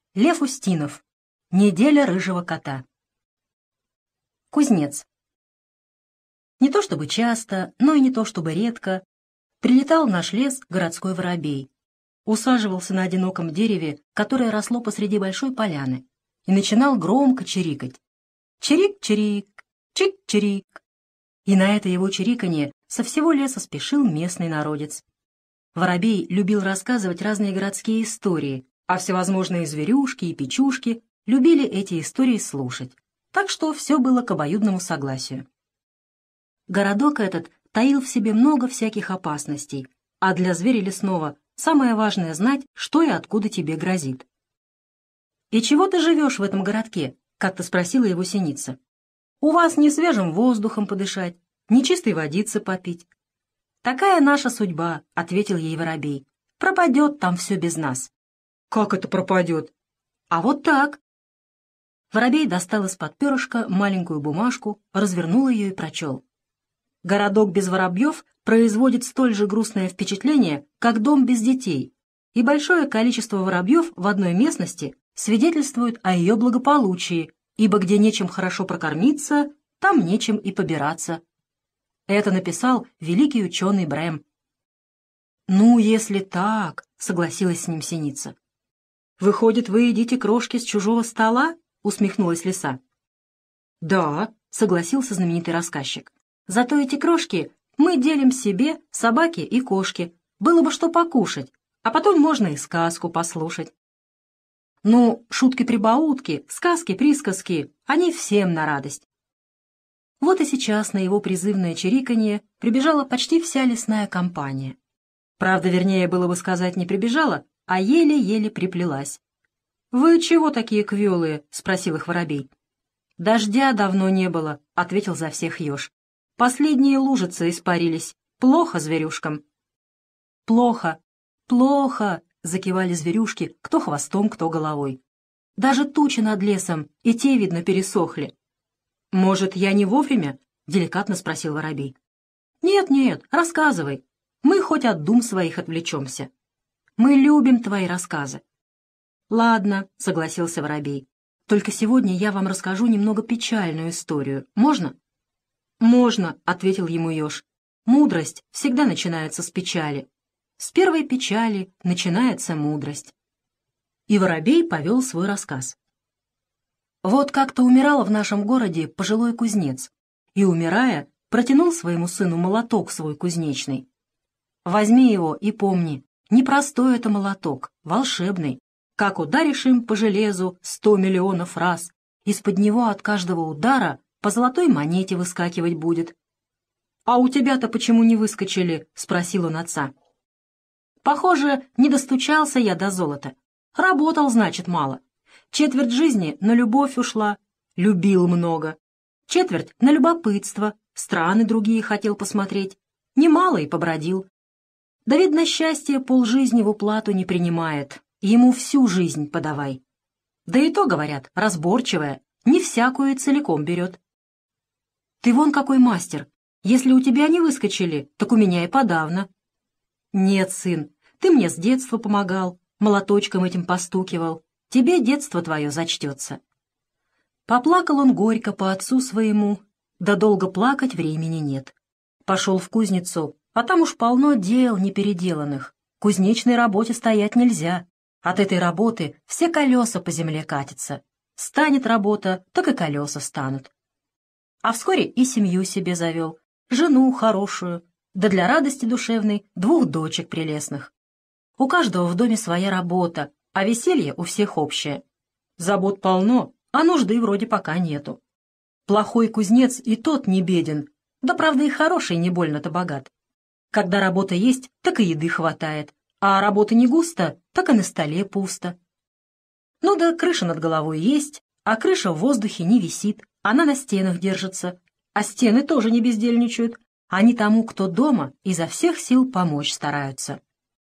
Лев Устинов. Неделя рыжего кота. Кузнец. Не то чтобы часто, но и не то чтобы редко прилетал в наш лес городской воробей, усаживался на одиноком дереве, которое росло посреди большой поляны, и начинал громко чирикать. Чирик-чирик, чик-чирик. И на это его чириканье со всего леса спешил местный народец. Воробей любил рассказывать разные городские истории, а всевозможные зверюшки и печушки любили эти истории слушать, так что все было к обоюдному согласию. Городок этот таил в себе много всяких опасностей, а для зверя лесного самое важное знать, что и откуда тебе грозит. «И чего ты живешь в этом городке?» — как-то спросила его синица. «У вас не свежим воздухом подышать, не чистой водицы попить». «Такая наша судьба», — ответил ей воробей. «Пропадет там все без нас». «Как это пропадет?» «А вот так». Воробей достал из-под перышка маленькую бумажку, развернул ее и прочел. «Городок без воробьев производит столь же грустное впечатление, как дом без детей, и большое количество воробьев в одной местности свидетельствует о ее благополучии, ибо где нечем хорошо прокормиться, там нечем и побираться». Это написал великий ученый Брэм. «Ну, если так», — согласилась с ним синица. «Выходит, вы едите крошки с чужого стола?» — усмехнулась лиса. «Да», — согласился знаменитый рассказчик. «Зато эти крошки мы делим себе, собаки и кошки. Было бы что покушать, а потом можно и сказку послушать». Ну, шутки-прибаутки, сказки-присказки, они всем на радость. Вот и сейчас на его призывное чириканье прибежала почти вся лесная компания. Правда, вернее было бы сказать, не прибежала, а еле-еле приплелась. «Вы чего такие квелые?» — спросил их воробей. «Дождя давно не было», — ответил за всех еж. «Последние лужицы испарились. Плохо зверюшкам». «Плохо, плохо», — закивали зверюшки, кто хвостом, кто головой. «Даже тучи над лесом, и те, видно, пересохли». «Может, я не вовремя?» — деликатно спросил воробей. «Нет-нет, рассказывай. Мы хоть от дум своих отвлечемся. Мы любим твои рассказы». «Ладно», — согласился воробей. «Только сегодня я вам расскажу немного печальную историю. Можно?» «Можно», — ответил ему еж. «Мудрость всегда начинается с печали. С первой печали начинается мудрость». И воробей повел свой рассказ. Вот как-то умирал в нашем городе пожилой кузнец, и, умирая, протянул своему сыну молоток свой кузнечный. «Возьми его и помни, непростой это молоток, волшебный. Как ударишь им по железу 100 миллионов раз, из-под него от каждого удара по золотой монете выскакивать будет». «А у тебя-то почему не выскочили?» — спросил он отца. «Похоже, не достучался я до золота. Работал, значит, мало. Четверть жизни на любовь ушла, любил много. Четверть на любопытство, страны другие хотел посмотреть. Немало и побродил. Да, видно, счастье полжизни в уплату не принимает, ему всю жизнь подавай. Да и то, говорят, разборчивая, не всякую целиком берет. Ты вон какой мастер, если у тебя не выскочили, так у меня и подавно». «Нет, сын, ты мне с детства помогал, молоточком этим постукивал. Тебе детство твое зачтется». Поплакал он горько по отцу своему, да долго плакать времени нет. Пошел в кузницу, а там уж полно дел непеределанных. Кузнечной работе стоять нельзя. От этой работы все колеса по земле катятся. Станет работа, так и колеса станут. А вскоре и семью себе завел, жену хорошую, да для радости душевной 2 дочек прелестных. У каждого в доме своя работа, а веселье у всех общее. Забот полно, а нужды вроде пока нету. Плохой кузнец и тот не беден, да правда и хороший не больно-то богат. Когда работа есть, так и еды хватает, а работы не густо, так и на столе пусто. Ну да крыша над головой есть, а крыша в воздухе не висит, она на стенах держится, а стены тоже не бездельничают, они тому, кто дома, изо всех сил помочь стараются.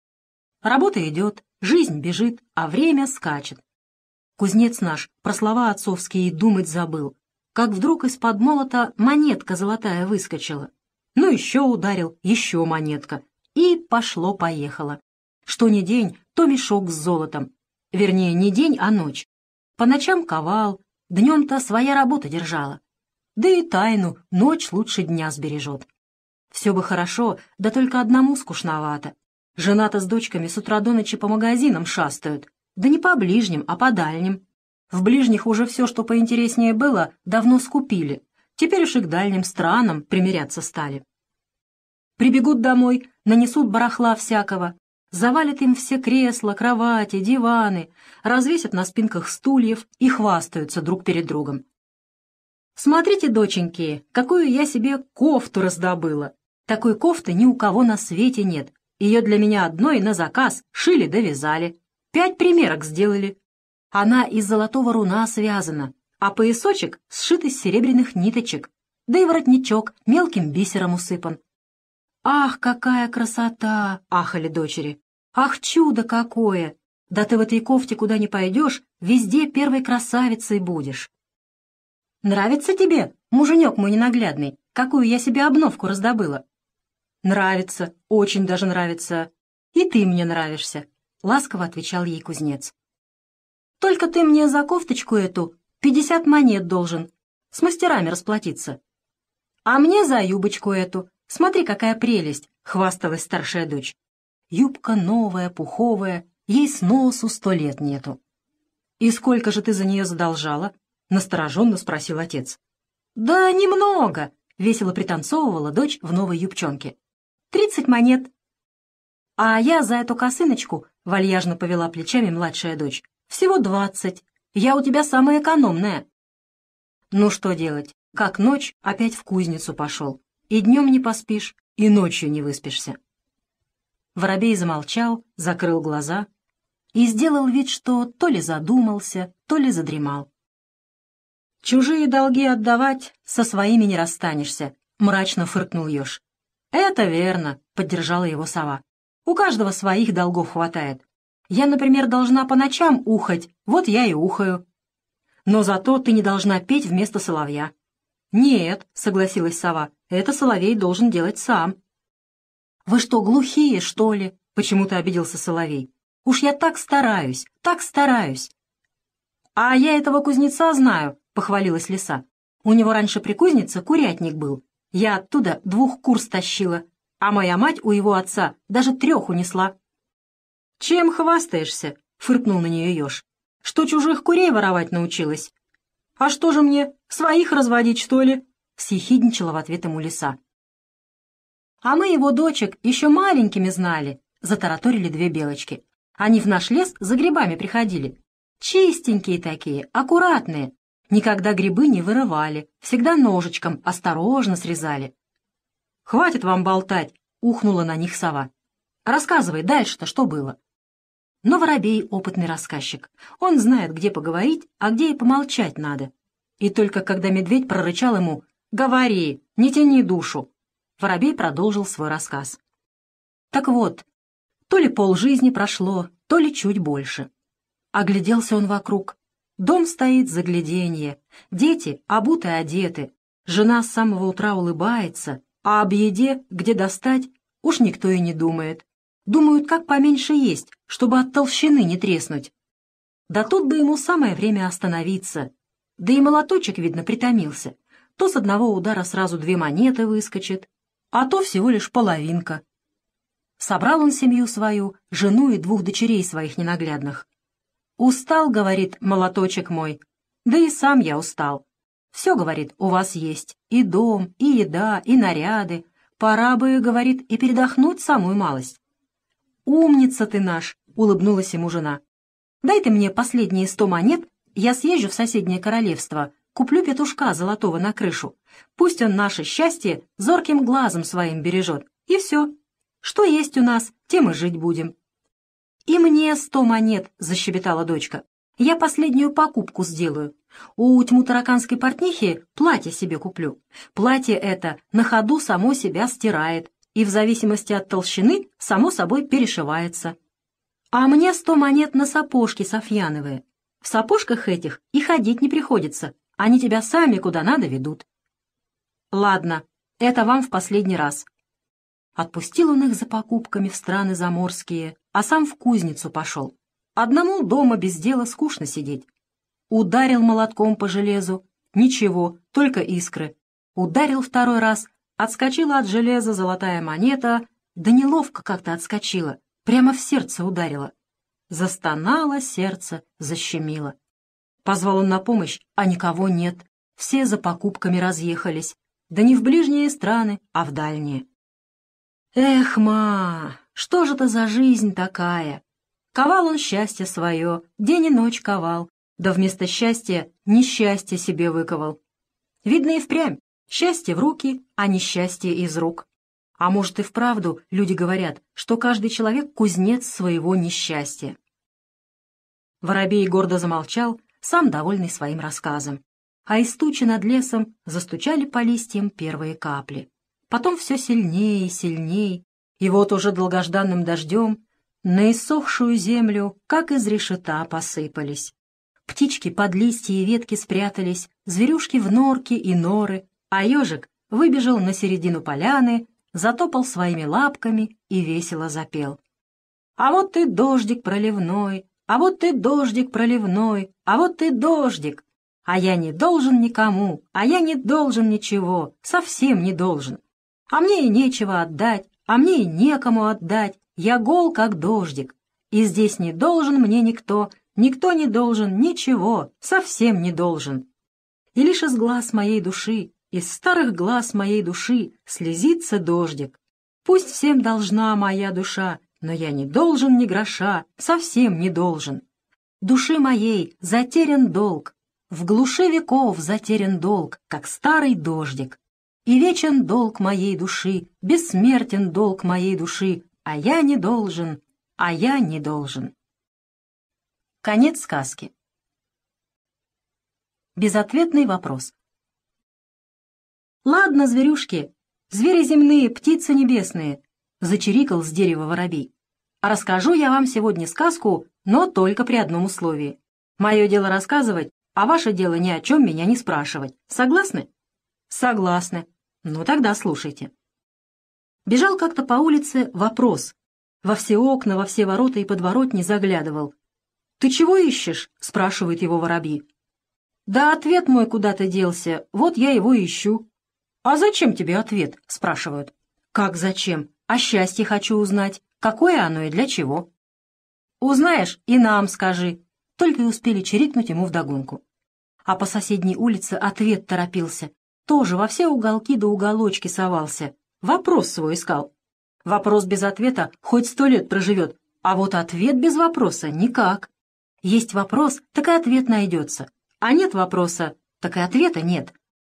Работа идет, жизнь бежит, а время скачет. Кузнец наш про слова отцовские и думать забыл, как вдруг из-под молота монетка золотая выскочила. Ну еще ударил, еще монетка, и пошло-поехало. Что ни день, то мешок с золотом. Вернее, не день, а ночь. По ночам ковал, днем-то своя работа держала. Да и тайну ночь лучше дня сбережет. Все бы хорошо, да только одному скучновато. Жена-то с дочками с утра до ночи по магазинам шастают. Да не по ближним, а по дальним. В ближних уже все, что поинтереснее было, давно скупили. Теперь уж и к дальним странам примиряться стали. Прибегут домой, нанесут барахла всякого, завалят им все кресла, кровати, диваны, развесят на спинках стульев и хвастаются друг перед другом. «Смотрите, доченьки, какую я себе кофту раздобыла! Такой кофты ни у кого на свете нет. Ее для меня одной на заказ шили да вязали. 5 примерок сделали. Она из золотого руна связана, а поясочек сшит из серебряных ниточек, да и воротничок мелким бисером усыпан. «Ах, какая красота!» — ахали дочери. «Ах, чудо какое! Да ты в этой кофте куда ни пойдешь, везде первой красавицей будешь!» «Нравится тебе, муженек мой ненаглядный, какую я себе обновку раздобыла?» «Нравится, очень даже нравится. И ты мне нравишься», — ласково отвечал ей кузнец. «Только ты мне за кофточку эту 50 монет должен, с мастерами расплатиться. А мне за юбочку эту, смотри, какая прелесть», — хвасталась старшая дочь. «Юбка новая, пуховая, ей сносу 100 лет нету». «И сколько же ты за нее задолжала?» — настороженно спросил отец. «Да немного», — весело пританцовывала дочь в новой юбчонке. 30 монет. «А я за эту косыночку», — вальяжно повела плечами младшая дочь, — «всего 20. Я у тебя самая экономная». Ну что делать? Как ночь, опять в кузницу пошел. И днем не поспишь, и ночью не выспишься. Воробей замолчал, закрыл глаза и сделал вид, что то ли задумался, то ли задремал. «Чужие долги отдавать, со своими не расстанешься», — мрачно фыркнул еж. «Это верно», — поддержала его сова. «У каждого своих долгов хватает. Я, например, должна по ночам ухать, вот я и ухаю. Но зато ты не должна петь вместо соловья». «Нет», — согласилась сова, — «это соловей должен делать сам». «Вы что, глухие, что ли?» — почему-то обиделся соловей. «Уж я так стараюсь, так стараюсь». «А я этого кузнеца знаю», — похвалилась лиса. «У него раньше при кузнице курятник был. Я оттуда 2 кур стащила, а моя мать у его отца даже 3 унесла». «Чем хвастаешься?» — фыркнул на нее еж. «Что чужих курей воровать научилась?» «А что же мне, своих разводить, что ли?» — съехидничала в ответ ему лиса. «А мы его дочек еще маленькими знали», — затараторили 2 белочки. «Они в наш лес за грибами приходили. Чистенькие такие, аккуратные. Никогда грибы не вырывали, всегда ножичком осторожно срезали». «Хватит вам болтать», — ухнула на них сова. «Рассказывай дальше-то, что было». Но воробей — опытный рассказчик. Он знает, где поговорить, а где и помолчать надо. И только когда медведь прорычал ему «Говори, не тяни душу», воробей продолжил свой рассказ. Так вот, то ли полжизни прошло, то ли чуть больше. Огляделся он вокруг. Дом стоит загляденье, дети обуты одеты, жена с самого утра улыбается, а об еде, где достать, уж никто и не думает. Думают, как поменьше есть, чтобы от толщины не треснуть. Да тут бы ему самое время остановиться. Да и молоточек, видно, притомился. То с одного удара сразу 2 монеты выскочит, а то всего лишь половинка. Собрал он семью свою, жену и 2 дочерей своих ненаглядных. «Устал, — говорит, — молоточек мой, да и сам я устал. Все, — говорит, — у вас есть, и дом, и еда, и наряды. Пора бы, — говорит, — и передохнуть самую малость». «Умница ты наш!» — улыбнулась ему жена. «Дай ты мне последние 100 монет, я съезжу в соседнее королевство, куплю петушка золотого на крышу. Пусть он наше счастье зорким глазом своим бережет. И все. Что есть у нас, тем и жить будем». «И мне 100 монет!» — защебетала дочка. «Я последнюю покупку сделаю. У тьму-тараканской портнихи платье себе куплю. Платье это на ходу само себя стирает и в зависимости от толщины само собой перешивается. А мне 100 монет на сапожки софьяновые. В сапожках этих и ходить не приходится, они тебя сами куда надо ведут». «Ладно, это вам в последний раз». Отпустил он их за покупками в страны заморские, а сам в кузницу пошел. Одному дома без дела скучно сидеть. Ударил молотком по железу. Ничего, только искры. Ударил второй раз. Отскочила от железа золотая монета. Да неловко как-то отскочила. Прямо в сердце ударила. Застонало сердце, защемило. Позвал он на помощь, а никого нет. Все за покупками разъехались. Да не в ближние страны, а в дальние. Эх, ма, что же это за жизнь такая? Ковал он счастье свое, день и ночь ковал, да вместо счастья несчастье себе выковал. Видно и впрямь, счастье в руки, а несчастье из рук. А может и вправду люди говорят, что каждый человек кузнец своего несчастья. Воробей гордо замолчал, сам довольный своим рассказом. А из тучи над лесом застучали по листьям первые капли. Потом все сильнее и сильнее, и вот уже долгожданным дождем на иссохшую землю, как из решета, посыпались. Птички под листья и ветки спрятались, зверюшки в норки и норы, а ежик выбежал на середину поляны, затопал своими лапками и весело запел. «А вот ты дождик проливной, а вот ты дождик проливной, а вот ты дождик! А я не должен никому, а я не должен ничего, совсем не должен. А мне и нечего отдать, а мне и некому отдать, я гол, как дождик. И здесь не должен мне никто, никто не должен ничего, совсем не должен. И лишь из глаз моей души, из старых глаз моей души слезится дождик. Пусть всем должна моя душа, но я не должен ни гроша, совсем не должен. Души моей затерян долг, в глуши веков затерян долг, как старый дождик. И вечен долг моей души, бессмертен долг моей души, а я не должен, а я не должен. Конец сказки. Безответный вопрос. «Ладно, зверюшки, звери земные, птицы небесные», — зачирикал с дерева воробей. «А расскажу я вам сегодня сказку, но только при одном условии. Мое дело рассказывать, а ваше дело ни о чем меня не спрашивать. Согласны?» «Согласны. Ну тогда слушайте». Бежал как-то по улице вопрос. Во все окна, во все ворота и подворотни заглядывал. «Ты чего ищешь?» — спрашивают его воробьи. «Да ответ мой куда-то делся, вот я его ищу». «А зачем тебе ответ?» — спрашивают. «Как зачем? А счастье хочу узнать. Какое оно и для чего?» «Узнаешь, и нам скажи». Только и успели чирикнуть ему вдогонку. А по соседней улице ответ торопился. Тоже во все уголки да уголочки совался. Вопрос свой искал. Вопрос без ответа хоть 100 лет проживет, а вот ответ без вопроса никак. Есть вопрос, так и ответ найдется. А нет вопроса, так и ответа нет.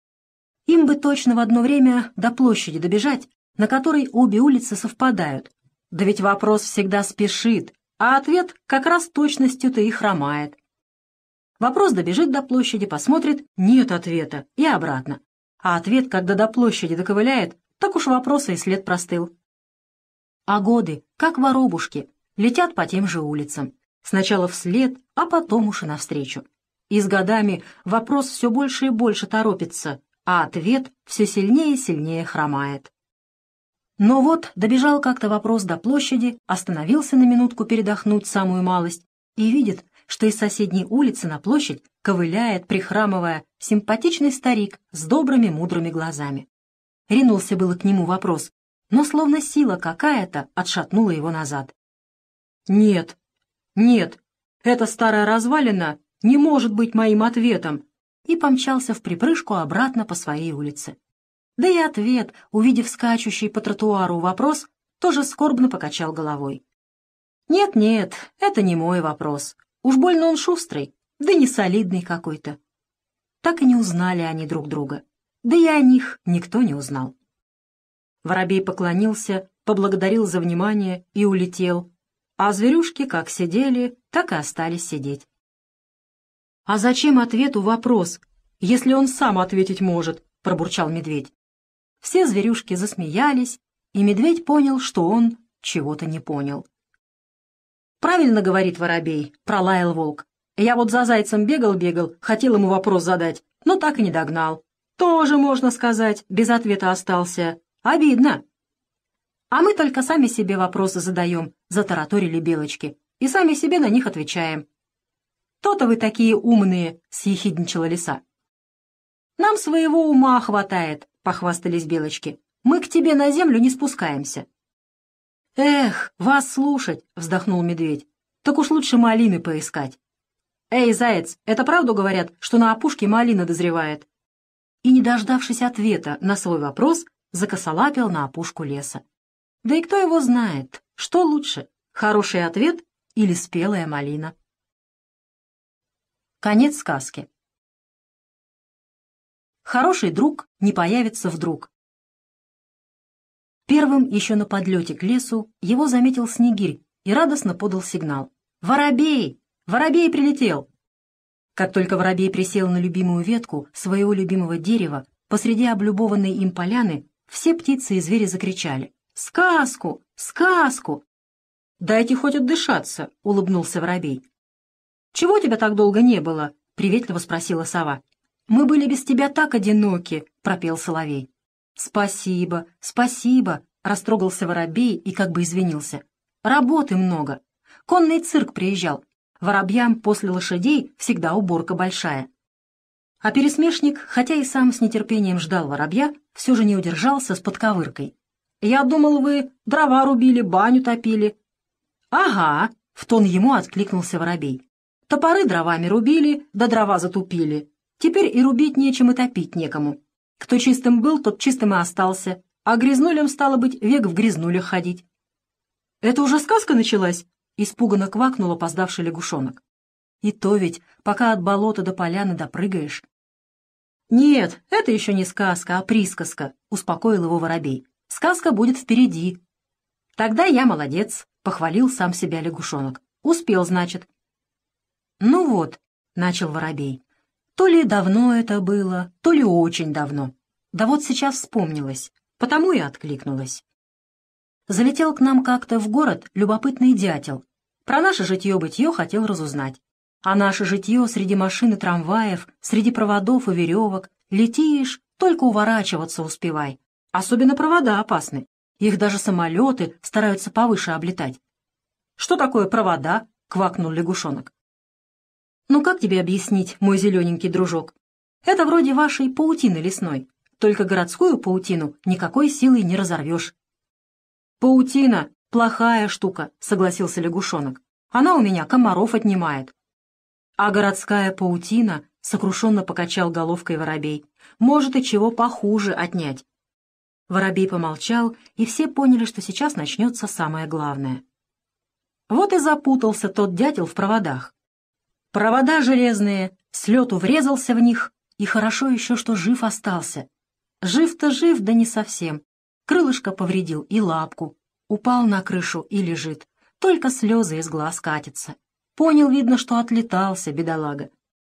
Им бы точно в одно время до площади добежать, на которой обе улицы совпадают. Да ведь вопрос всегда спешит, а ответ как раз точностью-то и хромает. Вопрос добежит до площади, посмотрит, нет ответа, и обратно. А ответ, когда до площади доковыляет, так уж вопроса и след простыл. А годы, как воробушки, летят по тем же улицам. Сначала вслед, а потом уж и навстречу. И с годами вопрос все больше и больше торопится, а ответ все сильнее и сильнее хромает. Но вот добежал как-то вопрос до площади, остановился на минутку передохнуть самую малость и видит, что из соседней улицы на площадь ковыляет, прихрамывая, симпатичный старик с добрыми мудрыми глазами. Ринулся было к нему вопрос, но словно сила какая-то отшатнула его назад. «Нет, нет, эта старая развалина не может быть моим ответом», и помчался вприпрыжку обратно по своей улице. Да и ответ, увидев скачущий по тротуару вопрос, тоже скорбно покачал головой. «Нет-нет, это не мой вопрос. Уж больно он шустрый, да не солидный какой-то». Так и не узнали они друг друга. Да и о них никто не узнал. Воробей поклонился, поблагодарил за внимание и улетел, а зверюшки как сидели, так и остались сидеть. «А зачем ответу вопрос, если он сам ответить может?» — пробурчал медведь. Все зверюшки засмеялись, и медведь понял, что он чего-то не понял. «Правильно говорит воробей», — пролаял волк. «Я вот за зайцем бегал, хотел ему вопрос задать, но так и не догнал. Тоже, можно сказать, без ответа остался. Обидно». «А мы только сами себе вопросы задаем», — затараторили белочки, и сами себе на них отвечаем. То-то вы такие умные, съехидничала лиса. Нам своего ума хватает, похвастались белочки. Мы к тебе на землю не спускаемся. Эх, вас слушать, вздохнул медведь. Так уж лучше малины поискать. Эй, заяц, это правду говорят, что на опушке малина дозревает? И, не дождавшись ответа на свой вопрос, закосолапил на опушку леса. Да и кто его знает, что лучше, хороший ответ или спелая малина? Конец сказки. Хороший друг не появится вдруг. Первым, еще на подлете к лесу, его заметил Снегирь и радостно подал сигнал. «Воробей! Воробей прилетел!» Как только воробей присел на любимую ветку своего любимого дерева, посреди облюбованной им поляны, все птицы и звери закричали: «Сказку! Сказку!» «Дайте хоть отдышаться!» — улыбнулся воробей. «Чего тебя так долго не было?» — приветливо спросила сова. «Мы были без тебя так одиноки!» — пропел соловей. «Спасибо, спасибо!» — растрогался воробей и как бы извинился. «Работы много. Конный цирк приезжал. Воробьям после лошадей всегда уборка большая». А пересмешник, хотя и сам с нетерпением ждал воробья, все же не удержался с подковыркой. «Я думал, вы дрова рубили, баню топили». «Ага», — в тон ему откликнулся воробей. «Топоры дровами рубили, да дрова затупили. Теперь и рубить нечем, и топить некому. Кто чистым был, тот чистым и остался, а грязнулям, стало быть, век в грязнулях ходить». «Это уже сказка началась?» — испуганно квакнул опоздавший лягушонок. «И то ведь, пока от болота до поляны допрыгаешь». «Нет, это еще не сказка, а присказка», — успокоил его воробей. «Сказка будет впереди». «Тогда я молодец», — похвалил сам себя лягушонок. «Успел, значит». «Ну вот», — начал воробей. «То ли давно это было, то ли очень давно. Да вот сейчас вспомнилось, потому и откликнулась. Залетел к нам как-то в город любопытный дятел. Про наше житье-бытье хотел разузнать. А наше житье среди машин и трамваев, среди проводов и веревок. Летишь, только уворачиваться успевай. Особенно провода опасны. Их даже самолеты стараются повыше облетать». «Что такое провода?» — квакнул лягушонок. «Ну как тебе объяснить, мой зелененький дружок? Это вроде вашей паутины лесной, только городскую паутину никакой силой не разорвешь». «Паутина — плохая штука», — согласился лягушонок. «Она у меня комаров отнимает». «А городская паутина», — сокрушенно покачал головкой воробей, — «может и чего похуже отнять». Воробей помолчал, и все поняли, что сейчас начнется самое главное. Вот и запутался тот дятел в проводах. Провода железные, с лету врезался в них, и хорошо еще, что жив остался. Жив-то жив, да не совсем. Крылышко повредил и лапку. Упал на крышу и лежит. Только слезы из глаз катятся. Понял, видно, что отлетался, бедолага.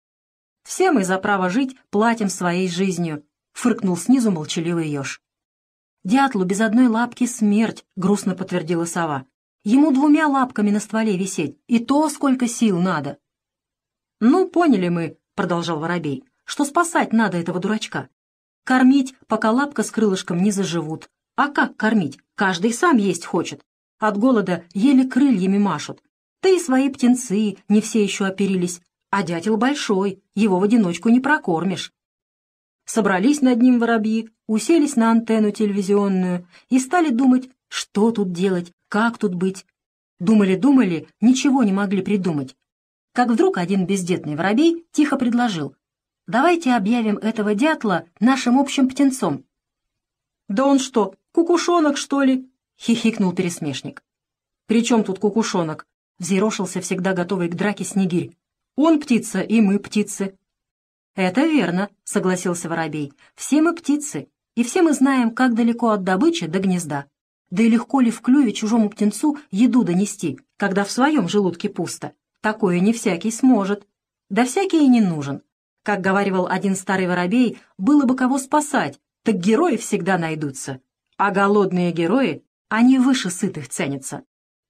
«Все мы за право жить платим своей жизнью», — фыркнул снизу молчаливый еж. «Дятлу без одной лапки смерть», — грустно подтвердила сова. «Ему 2 лапками на стволе висеть, и то сколько сил надо». «Ну, поняли мы», — продолжал воробей, — «что спасать надо этого дурачка. Кормить, пока лапка с крылышком не заживут. А как кормить? Каждый сам есть хочет. От голода еле крыльями машут. Да и свои птенцы не все еще оперились. А дятел большой, его в одиночку не прокормишь». Собрались над ним воробьи, уселись на антенну телевизионную и стали думать, что тут делать, как тут быть. Думали, ничего не могли придумать. Как вдруг один бездетный воробей тихо предложил: «Давайте объявим этого дятла нашим общим птенцом». «Да он что, кукушонок, что ли?» — хихикнул пересмешник. «При чем тут кукушонок?» — взъерошился всегда готовый к драке Снегирь. «Он птица, и мы птицы». «Это верно», — согласился воробей. «Все мы птицы, и все мы знаем, как далеко от добычи до гнезда. Да и легко ли в клюве чужому птенцу еду донести, когда в своем желудке пусто? Такое не всякий сможет. Да всякий и не нужен. Как говаривал один старый воробей, было бы кого спасать, так герои всегда найдутся. А голодные герои, они выше сытых ценятся».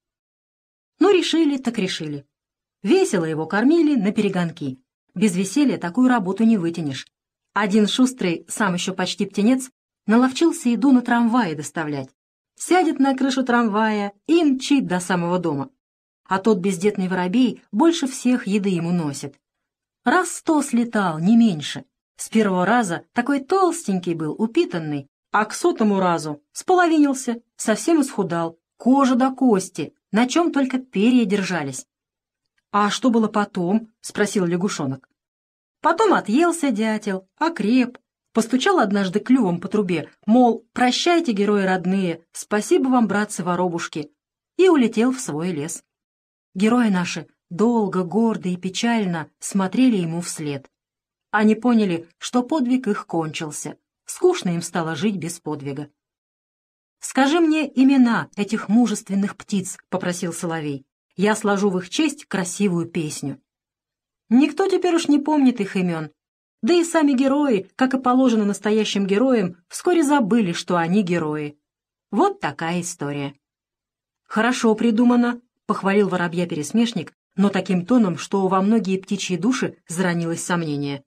Ну, решили так решили. Весело его кормили наперегонки. Без веселья такую работу не вытянешь. Один шустрый, сам еще почти птенец, наловчился еду на трамвае доставлять. Сядет на крышу трамвая и мчит до самого дома. а тот бездетный воробей больше всех еды ему носит. Раз 100 слетал, не меньше. С первого раза такой толстенький был, упитанный, а к 100-му разу споловинился, совсем исхудал, кожа до кости, на чем только перья держались. «А что было потом?» — спросил лягушонок. Потом отъелся дятел, окреп, постучал однажды клювом по трубе, мол, прощайте, герои родные, спасибо вам, братцы-воробушки, и улетел в свой лес. Герои наши долго, гордо и печально смотрели ему вслед. Они поняли, что подвиг их кончился, скучно им стало жить без подвига. «Скажи мне имена этих мужественных птиц», — попросил соловей. «Я сложу в их честь красивую песню». Никто теперь уж не помнит их имен. Да и сами герои, как и положено настоящим героям, вскоре забыли, что они герои. Вот такая история. «Хорошо придумано», — похвалил воробья-пересмешник, но таким тоном, что во многие птичьи души заронилось сомнение.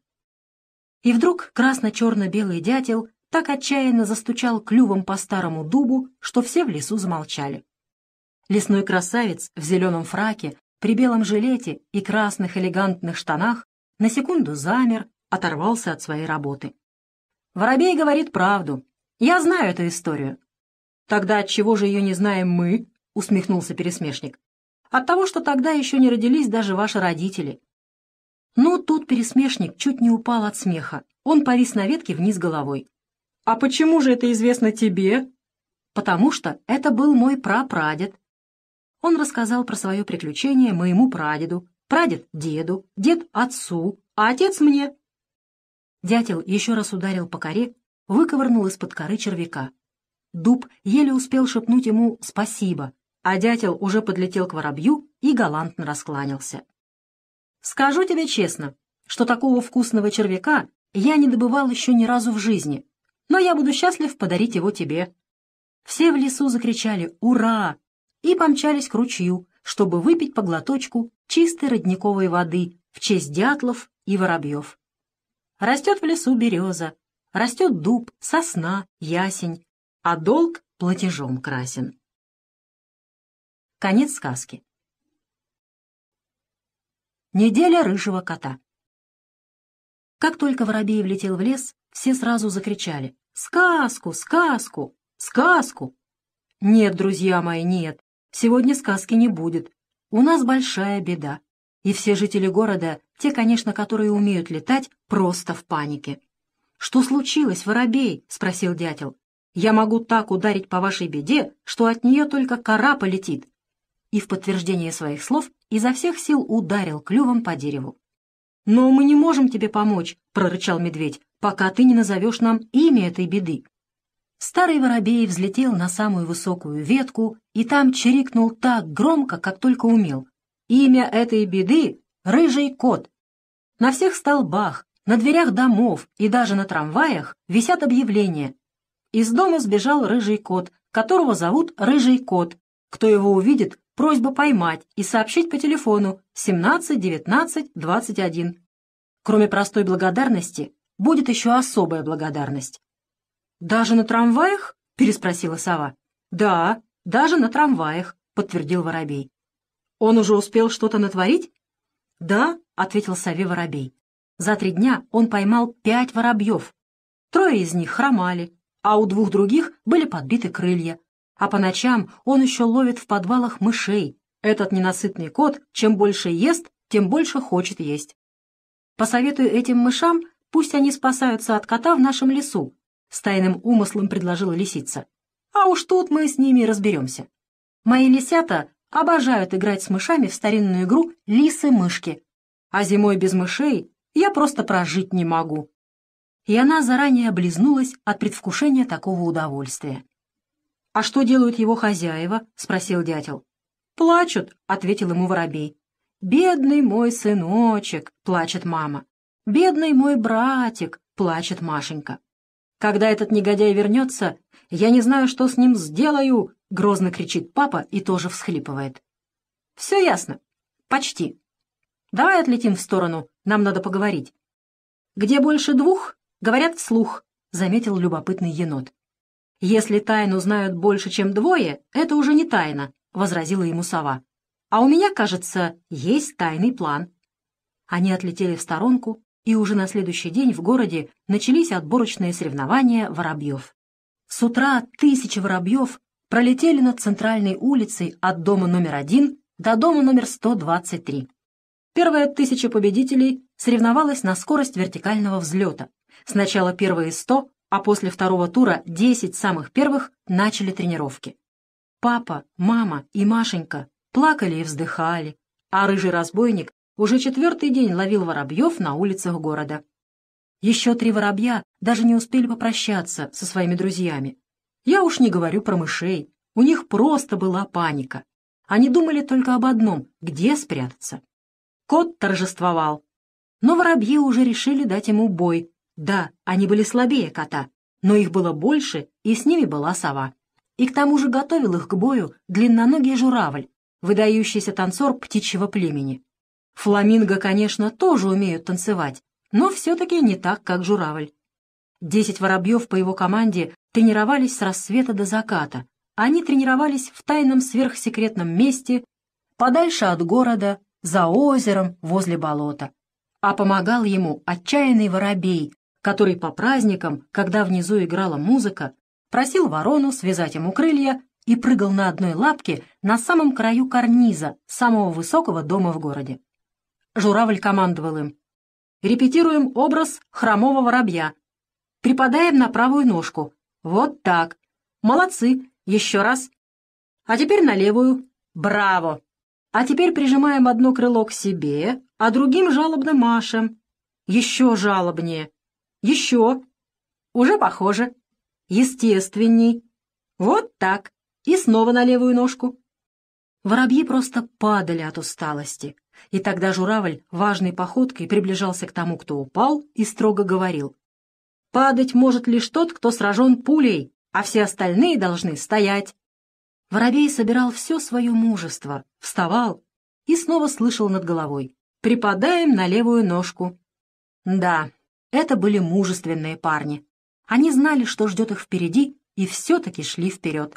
И вдруг красно-черно-белый дятел так отчаянно застучал клювом по старому дубу, что все в лесу замолчали. Лесной красавец в зеленом фраке, при белом жилете и красных элегантных штанах на секунду замер, оторвался от своей работы. «Воробей говорит правду. Я знаю эту историю». «Тогда отчего же ее не знаем мы?» — усмехнулся пересмешник. «От того, что тогда еще не родились даже ваши родители». Ну, тут пересмешник чуть не упал от смеха. Он повис на ветке вниз головой. «А почему же это известно тебе?» «Потому что это был мой прапрадед». Он рассказал про свое приключение моему прадеду, прадед деду, дед отцу, а отец мне. Дятел еще раз ударил по коре, выковырнул из-под коры червяка. Дуб еле успел шепнуть ему «спасибо», а дятел уже подлетел к воробью и галантно раскланялся. «Скажу тебе честно, что такого вкусного червяка я не добывал еще ни разу в жизни, но я буду счастлив подарить его тебе». Все в лесу закричали «Ура!» и помчались к ручью, чтобы выпить по глоточку чистой родниковой воды в честь дятлов и воробьев. Растет в лесу береза, растет дуб, сосна, ясень, а долг платежом красен. Конец сказки. Неделя рыжего кота. Как только воробей влетел в лес, все сразу закричали «Сказку! Сказку! Сказку!» Нет, друзья мои, нет, сегодня сказки не будет. У нас большая беда. И все жители города, те, конечно, которые умеют летать, просто в панике. «Что случилось, воробей?» — спросил дятел. «Я могу так ударить по вашей беде, что от нее только кора полетит». И в подтверждение своих слов изо всех сил ударил клювом по дереву. «Но мы не можем тебе помочь», — прорычал медведь, «пока ты не назовешь нам имя этой беды». Старый воробей взлетел на самую высокую ветку и там чирикнул так громко, как только умел. Имя этой беды — Рыжий кот. На всех столбах, на дверях домов и даже на трамваях висят объявления. Из дома сбежал Рыжий кот, которого зовут Рыжий кот. Кто его увидит, просьба поймать и сообщить по телефону 17 19 21. Кроме простой благодарности, будет еще особая благодарность. «Даже на трамваях?» — переспросила сова. «Да, даже на трамваях», — подтвердил воробей. «Он уже успел что-то натворить?» «Да», — ответил сове воробей. «За 3 дня он поймал 5 воробьев. 3 из них хромали, а у 2 других были подбиты крылья. А по ночам он еще ловит в подвалах мышей. Этот ненасытный кот, чем больше ест, тем больше хочет есть. Посоветую этим мышам, пусть они спасаются от кота в нашем лесу», — с тайным умыслом предложила лисица. «А уж тут мы с ними разберемся. Мои лисята обожают играть с мышами в старинную игру «Лисы-мышки», а зимой без мышей я просто прожить не могу». И она заранее облизнулась от предвкушения такого удовольствия. «А что делают его хозяева?» — спросил дятел. «Плачут», — ответил ему воробей. «Бедный мой сыночек», — плачет мама. «Бедный мой братик», — плачет Машенька. «Когда этот негодяй вернется, я не знаю, что с ним сделаю», — грозно кричит папа и тоже всхлипывает. «Все ясно. Почти. Давай отлетим в сторону, нам надо поговорить». «Где больше 2, говорят вслух», — заметил любопытный енот. «Если тайну знают больше, чем 2, это уже не тайна», — возразила ему сова. А у меня, кажется, есть тайный план». Они отлетели в сторонку, и уже на следующий день в городе начались отборочные соревнования воробьев. С утра тысячи воробьев пролетели над центральной улицей от дома номер 1 до дома номер 123. Первая 1000 победителей соревновалась на скорость вертикального взлета. Сначала первые 100, а после второго тура 10 самых первых начали тренировки. Папа, мама и Машенька плакали и вздыхали, а рыжий разбойник уже 4-й день ловил воробьев на улицах города. Еще 3 воробья даже не успели попрощаться со своими друзьями. Я уж не говорю про мышей, у них просто была паника. Они думали только об одном — где спрятаться. Кот торжествовал. Но воробьи уже решили дать ему бой. Да, они были слабее кота, но их было больше, и с ними была сова. И к тому же готовил их к бою длинноногий журавль, выдающийся танцор птичьего племени. Фламинго, конечно, тоже умеют танцевать, но все-таки не так, как журавль. 10 воробьев по его команде тренировались с рассвета до заката. Они тренировались в тайном сверхсекретном месте, подальше от города, за озером, возле болота. А помогал ему отчаянный воробей, который по праздникам, когда внизу играла музыка, просил ворону связать ему крылья и прыгал на одной лапке на самом краю карниза самого высокого дома в городе. Журавль командовал им: «Репетируем образ хромого воробья. Припадаем на правую ножку. Вот так. Молодцы. Еще раз. А теперь на левую. Браво. А теперь прижимаем одно крыло к себе, а другим жалобно машем. Еще жалобнее. Еще. Уже похоже. Естественней. Вот так. И снова на левую ножку». Воробьи просто падали от усталости. И тогда журавль важной походкой приближался к тому, кто упал, и строго говорил: «Падать может лишь тот, кто сражен пулей, а все остальные должны стоять». Воробей собирал все свое мужество, вставал и снова слышал над головой: «Припадаем на левую ножку». Да, это были мужественные парни. Они знали, что ждет их впереди, и все-таки шли вперед.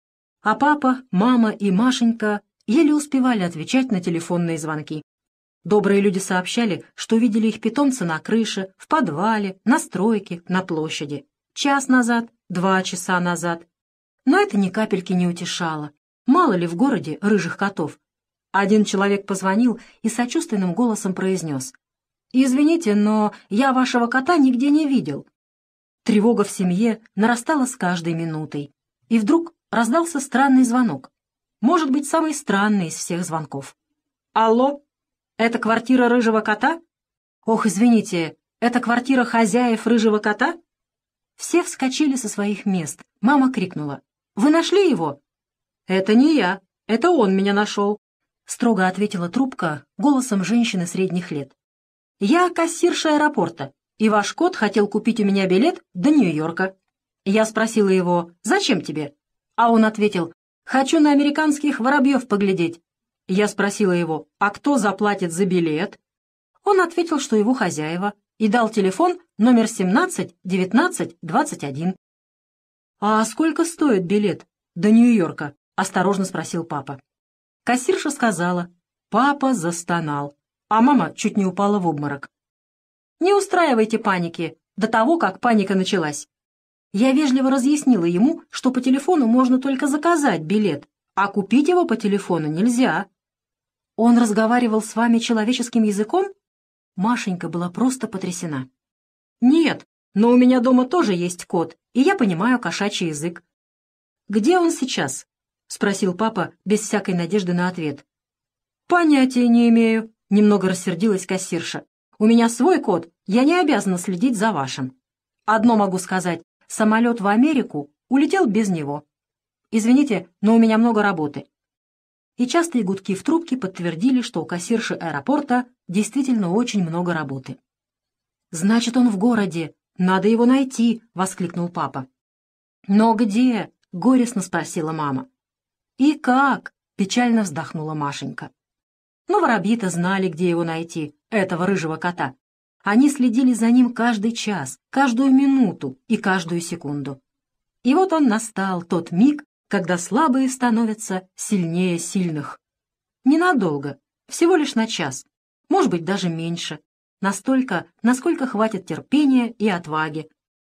А папа, мама и Машенька еле успевали отвечать на телефонные звонки. Добрые люди сообщали, что видели их питомца на крыше, в подвале, на стройке, на площади. Час назад, 2 часа назад. Но это ни капельки не утешало. Мало ли в городе рыжих котов. Один человек позвонил и сочувственным голосом произнес: «Извините, но я вашего кота нигде не видел». Тревога в семье нарастала с каждой минутой. И вдруг раздался странный звонок. Может быть, самый странный из всех звонков. «Алло, это квартира рыжего кота? Ох, извините, это квартира хозяев рыжего кота?» Все вскочили со своих мест. Мама крикнула: «Вы нашли его?» «Это не я, это он меня нашел», — строго ответила трубка голосом женщины средних лет. «Я кассирша аэропорта, и ваш кот хотел купить у меня билет до Нью-Йорка». Я спросила его: «Зачем тебе?» А он ответил: «Хочу на американских воробьев поглядеть». Я спросила его: «А кто заплатит за билет?» Он ответил, что его хозяева, и дал телефон номер 17 19 21. «А сколько стоит билет до Нью-Йорка?» — осторожно спросил папа. Кассирша сказала. Папа застонал, а мама чуть не упала в обморок. «Не устраивайте паники до того, как паника началась». Я вежливо разъяснила ему, что по телефону можно только заказать билет, а купить его по телефону нельзя. «Он разговаривал с вами человеческим языком?» Машенька была просто потрясена. «Нет, но у меня дома тоже есть кот, и я понимаю кошачий язык». «Где он сейчас?» — спросил папа без всякой надежды на ответ. «Понятия не имею», — немного рассердилась кассирша. «У меня свой кот, я не обязана следить за вашим. Одно могу сказать. Самолет в Америку улетел без него. Извините, но у меня много работы». И частые гудки в трубке подтвердили, что у кассирши аэропорта действительно очень много работы. «Значит, он в городе. Надо его найти», — воскликнул папа. «Но где?» — горестно спросила мама. «И как?» — печально вздохнула Машенька. Но воробьи-то знали, где его найти, этого рыжего кота. Они следили за ним каждый час, каждую минуту и каждую секунду. И вот он настал, тот миг, когда слабые становятся сильнее сильных. Ненадолго, всего лишь на час, может быть, даже меньше, настолько, насколько хватит терпения и отваги.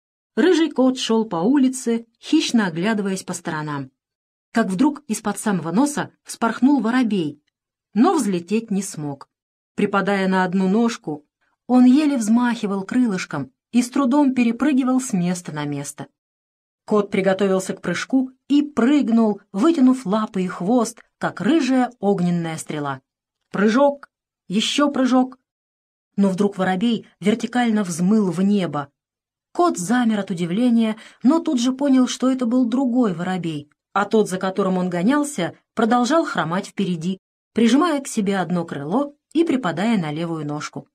Рыжий кот шел по улице, хищно оглядываясь по сторонам. Как вдруг из-под самого носа вспорхнул воробей, но взлететь не смог. Припадая на одну ножку, он еле взмахивал крылышком и с трудом перепрыгивал с места на место. Кот приготовился к прыжку и прыгнул, вытянув лапы и хвост, как рыжая огненная стрела. Прыжок, еще прыжок. Но вдруг воробей вертикально взмыл в небо. Кот замер от удивления, но тут же понял, что это был другой воробей, а тот, за которым он гонялся, продолжал хромать впереди, прижимая к себе одно крыло и припадая на левую ножку.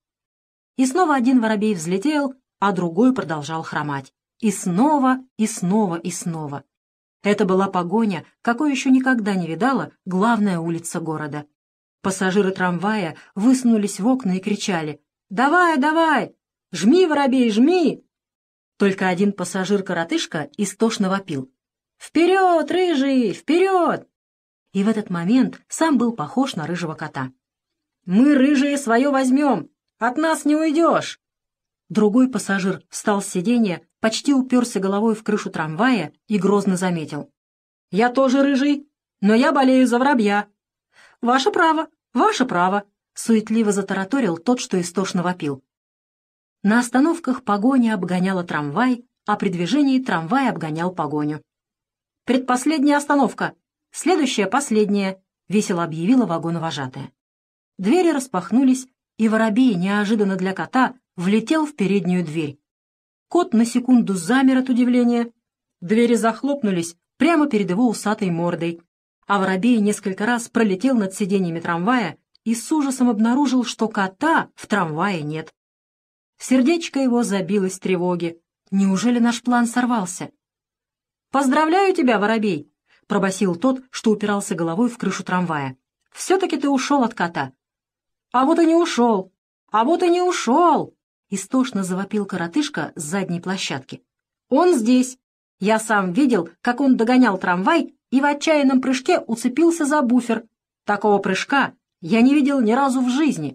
И снова один воробей взлетел, а другой продолжал хромать. И снова, и снова, и снова. Это была погоня, какой еще никогда не видала главная улица города. Пассажиры трамвая высунулись в окна и кричали: «Давай, давай! Жми, воробей, жми!» Только один пассажир-коротышка истошно вопил: «Вперед, рыжий, вперед!» И в этот момент сам был похож на рыжего кота. «Мы, рыжие, свое возьмем! От нас не уйдешь!» Другой пассажир встал с сиденья, почти уперся головой в крышу трамвая и грозно заметил: «Я тоже рыжий, но я болею за воробья». «Ваше право, ваше право», — суетливо затараторил тот, что истошно вопил. На остановках погоня обгоняла трамвай, а при движении трамвай обгонял погоню. «Предпоследняя остановка, следующая последняя», — весело объявила вагоновожатая. Двери распахнулись, и воробей, неожиданно для кота, влетел в переднюю дверь. Кот на секунду замер от удивления. Двери захлопнулись прямо перед его усатой мордой, а воробей несколько раз пролетел над сиденьями трамвая и с ужасом обнаружил, что кота в трамвае нет. Сердечко его забилось в тревоге. Неужели наш план сорвался? «Поздравляю тебя, воробей!» — пробасил тот, что упирался головой в крышу трамвая. «Все-таки ты ушел от кота». «А вот и не ушел! А вот и не ушел!» — истошно завопил коротышка с задней площадки. «Он здесь! Я сам видел, как он догонял трамвай и в отчаянном прыжке уцепился за буфер. Такого прыжка я не видел ни разу в жизни».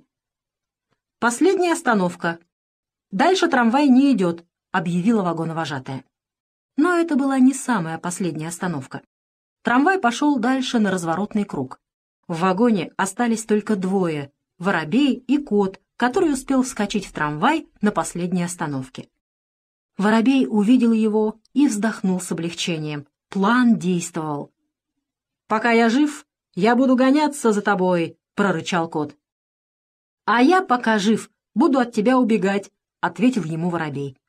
«Последняя остановка. Дальше трамвай не идет», — объявила вагоновожатая. Но это была не самая последняя остановка. Трамвай пошел дальше на разворотный круг. В вагоне остались только двое — воробей и кот, который успел вскочить в трамвай на последней остановке. Воробей увидел его и вздохнул с облегчением. План действовал. «Пока я жив, я буду гоняться за тобой», — прорычал кот. «А я, пока жив, буду от тебя убегать», — ответил ему воробей.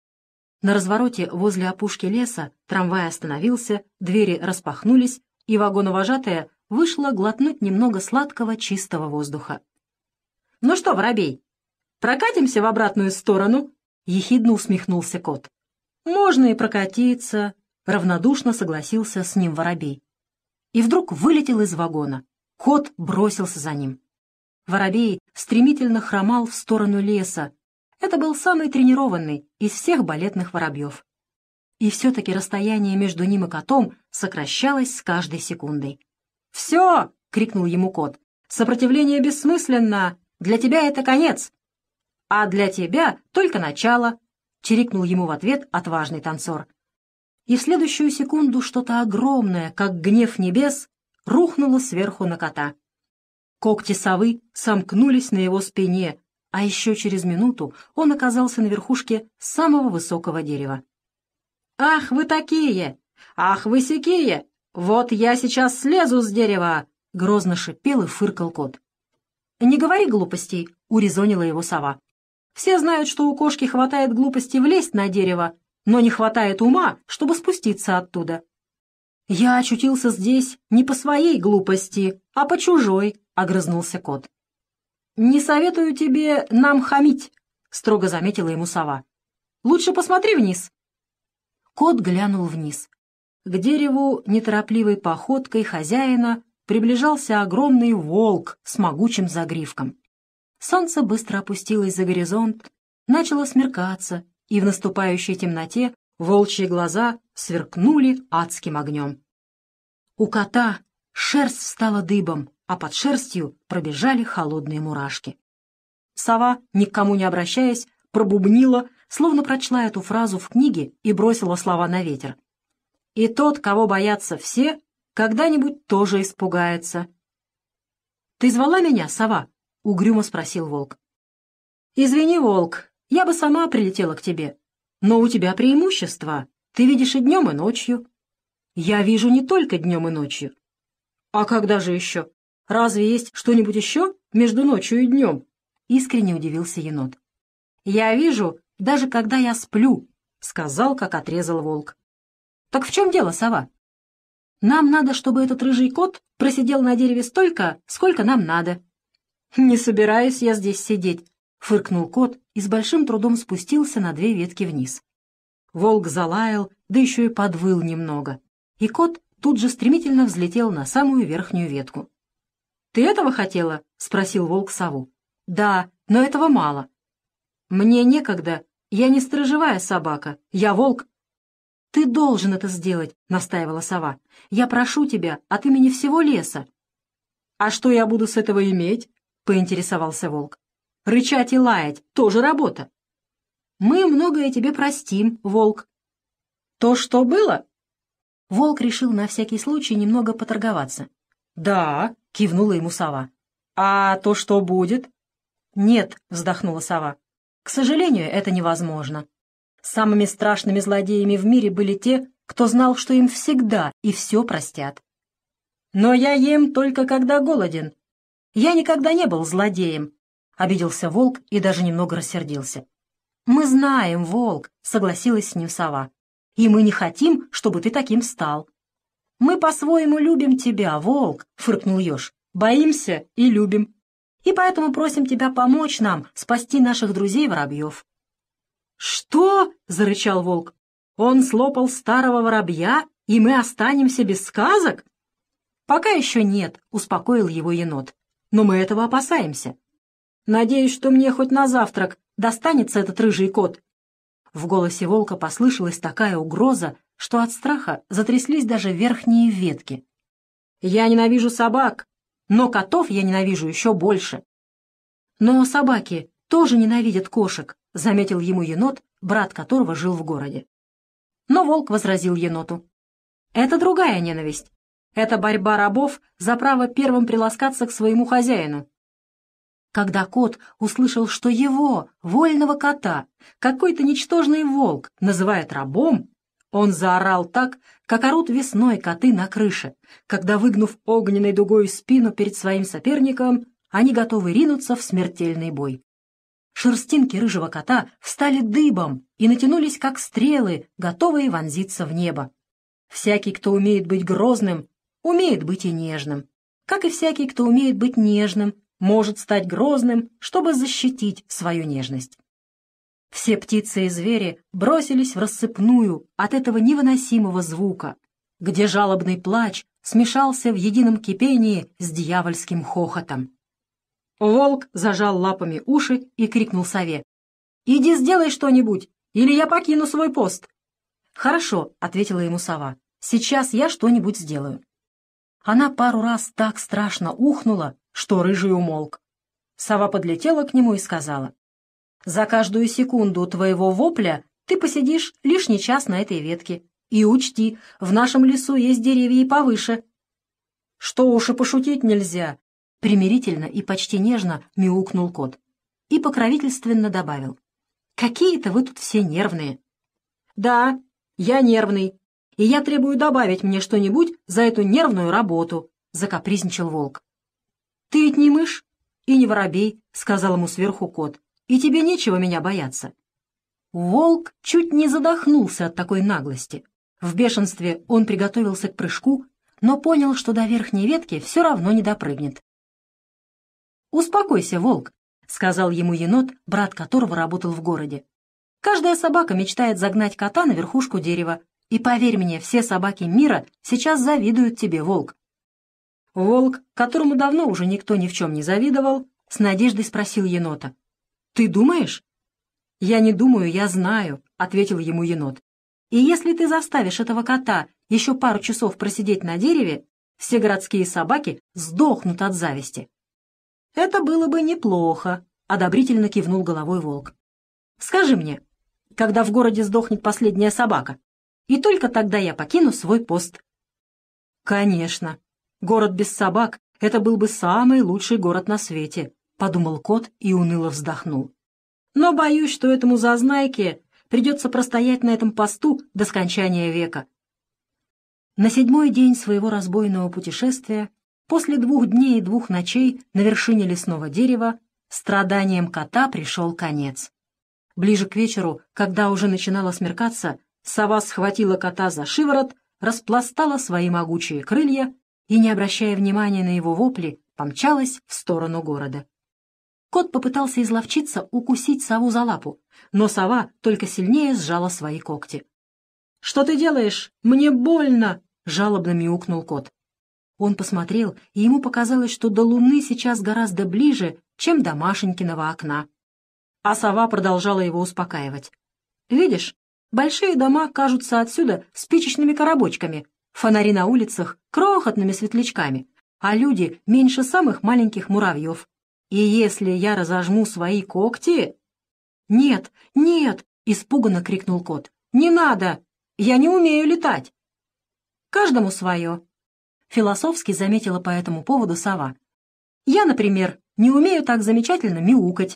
На развороте возле опушки леса трамвай остановился, двери распахнулись, и вагоновожатая вышла глотнуть немного сладкого чистого воздуха. «Ну что, воробей, прокатимся в обратную сторону?» — ехидно усмехнулся кот. «Можно и прокатиться», — равнодушно согласился с ним воробей. И вдруг вылетел из вагона. Кот бросился за ним. Воробей стремительно хромал в сторону леса. Это был самый тренированный из всех балетных воробьев. И все-таки расстояние между ним и котом сокращалось с каждой секундой. «Все!» — крикнул ему кот. «Сопротивление бессмысленно! Для тебя это конец!» «А для тебя только начало!» — чирикнул ему в ответ отважный танцор. И в следующую секунду что-то огромное, как гнев небес, рухнуло сверху на кота. Когти совы сомкнулись на его спине, а еще через минуту он оказался на верхушке самого высокого дерева. «Ах вы такие! Ах вы сякие! Вот я сейчас слезу с дерева!» — грозно шипел и фыркал кот. «Не говори глупостей», — урезонила его сова. «Все знают, что у кошки хватает глупости влезть на дерево, но не хватает ума, чтобы спуститься оттуда». «Я очутился здесь не по своей глупости, а по чужой», — огрызнулся кот. «Не советую тебе нам хамить», — строго заметила ему сова. «Лучше посмотри вниз». Кот глянул вниз. К дереву неторопливой походкой хозяина приближался огромный волк с могучим загривком. Солнце быстро опустилось за горизонт, начало смеркаться, и в наступающей темноте волчьи глаза сверкнули адским огнем. У кота шерсть встала дыбом, а под шерстью пробежали холодные мурашки. Сова, ни к кому не обращаясь, пробубнила, словно прочла эту фразу в книге и бросила слова на ветер. «И тот, кого боятся все, когда-нибудь тоже испугается». «Ты звала меня, сова?» — угрюмо спросил волк. «Извини, волк, я бы сама прилетела к тебе. Но у тебя преимущество. Ты видишь и днем, и ночью». «Я вижу не только днем и ночью». «А когда же еще? Разве есть что-нибудь еще между ночью и днем?» — искренне удивился енот. «Я вижу, даже когда я сплю», — сказал, как отрезал волк. «Так в чем дело, сова?» «Нам надо, чтобы этот рыжий кот просидел на дереве столько, сколько нам надо». «Не собираюсь я здесь сидеть», — фыркнул кот и с большим трудом спустился на 2 ветки вниз. Волк залаял, да еще и подвыл немного, и кот тут же стремительно взлетел на самую верхнюю ветку. «Ты этого хотела?» — спросил волк сову. «Да, но этого мало». «Мне некогда, я не сторожевая собака, я волк». «Ты должен это сделать», — настаивала сова. «Я прошу тебя от имени всего леса». «А что я буду с этого иметь?» — поинтересовался волк. «Рычать и лаять — тоже работа». «Мы многое тебе простим, волк». «То, что было?» Волк решил на всякий случай немного поторговаться. «Да», — кивнула ему сова. «А то, что будет?» «Нет», — вздохнула сова. «К сожалению, это невозможно. Самыми страшными злодеями в мире были те, кто знал, что им всегда и все простят. Но я ем только когда голоден. Я никогда не был злодеем», — обиделся волк и даже немного рассердился. «Мы знаем, волк», — согласилась с ним сова. «И мы не хотим, чтобы ты таким стал». «Мы по-своему любим тебя, волк», — фыркнул еж. «Боимся и любим. И поэтому просим тебя помочь нам спасти наших друзей-воробьев». «Что?» — зарычал волк. «Он слопал старого воробья, и мы останемся без сказок?» «Пока еще нет», — успокоил его енот. «Но мы этого опасаемся. Надеюсь, что мне хоть на завтрак достанется этот рыжий кот». В голосе волка послышалась такая угроза, что от страха затряслись даже верхние ветки. «Я ненавижу собак, но котов я ненавижу еще больше». «Но собаки тоже ненавидят кошек», — заметил ему енот, брат которого жил в городе. Но волк возразил еноту. «Это другая ненависть. Это борьба рабов за право первым приласкаться к своему хозяину». Когда кот услышал, что его, вольного кота, какой-то ничтожный волк называет рабом, он заорал так, как орут весной коты на крыше, когда, выгнув огненной дугой спину перед своим соперником, они готовы ринуться в смертельный бой. Шерстинки рыжего кота встали дыбом и натянулись, как стрелы, готовые вонзиться в небо. Всякий, кто умеет быть грозным, умеет быть и нежным. Как и всякий, кто умеет быть нежным, может стать грозным, чтобы защитить свою нежность. Все птицы и звери бросились в рассыпную от этого невыносимого звука, где жалобный плач смешался в едином кипении с дьявольским хохотом. Волк зажал лапами уши и крикнул сове. «Иди сделай что-нибудь, или я покину свой пост». «Хорошо», — ответила ему сова, — «сейчас я что-нибудь сделаю». Она пару раз так страшно ухнула, что рыжий умолк. Сова подлетела к нему и сказала: «За каждую секунду твоего вопля ты посидишь лишний час на этой ветке. И учти, в нашем лесу есть деревья и повыше». «Что уж и пошутить нельзя», — примирительно и почти нежно мяукнул кот. И покровительственно добавил: «Какие-то вы тут все нервные». «Да, я нервный, и я требую добавить мне что-нибудь за эту нервную работу», — закапризничал волк. «Ты ведь не мышь и не воробей», — сказал ему сверху кот, «и тебе нечего меня бояться». Волк чуть не задохнулся от такой наглости. В бешенстве он приготовился к прыжку, но понял, что до верхней ветки все равно не допрыгнет. «Успокойся, волк», — сказал ему енот, брат которого работал в городе. «Каждая собака мечтает загнать кота на верхушку дерева, и поверь мне, все собаки мира сейчас завидуют тебе, волк». Волк, которому давно уже никто ни в чем не завидовал, с надеждой спросил енота: «Ты думаешь?» «Я не думаю, я знаю», — ответил ему енот. «И если ты заставишь этого кота еще пару часов просидеть на дереве, все городские собаки сдохнут от зависти. «Это было бы неплохо», — одобрительно кивнул головой волк. «Скажи мне, когда в городе сдохнет последняя собака, и только тогда я покину свой пост». «Конечно, город без собак — это был бы самый лучший город на свете», — подумал кот и уныло вздохнул. «Но боюсь, что этому зазнайке придется простоять на этом посту до скончания века». На 7-й день своего разбойного путешествия, после 2 дней и 2 ночей на вершине лесного дерева, страданиям кота пришел конец. Ближе к вечеру, когда уже начинало смеркаться, сова схватила кота за шиворот, распластала свои могучие крылья и, не обращая внимания на его вопли, помчалась в сторону города. Кот попытался изловчиться укусить сову за лапу, но сова только сильнее сжала свои когти. «Что ты делаешь? Мне больно!» — жалобно мяукнул кот. Он посмотрел, и ему показалось, что до луны сейчас гораздо ближе, чем до Машенькиного окна. А сова продолжала его успокаивать. «Видишь, большие дома кажутся отсюда спичечными коробочками, фонари на улицах — крохотными светлячками, а люди меньше самых маленьких муравьев. И если я разожму свои когти...» «Нет, нет!» — испуганно крикнул кот. «Не надо! Я не умею летать!» «Каждому свое!» — философски заметила по этому поводу сова. «Я, например, не умею так замечательно мяукать».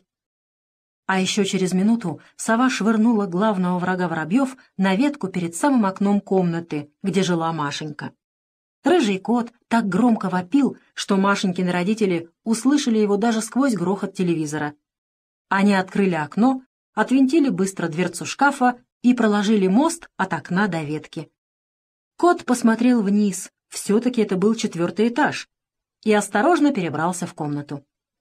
А еще через минуту сова швырнула главного врага воробьев на ветку перед самым окном комнаты, где жила Машенька. Рыжий кот так громко вопил, что Машенькины родители услышали его даже сквозь грохот телевизора. Они открыли окно, отвинтили быстро дверцу шкафа и проложили мост от окна до ветки. Кот посмотрел вниз, все-таки это был 4-й этаж, и осторожно перебрался в комнату.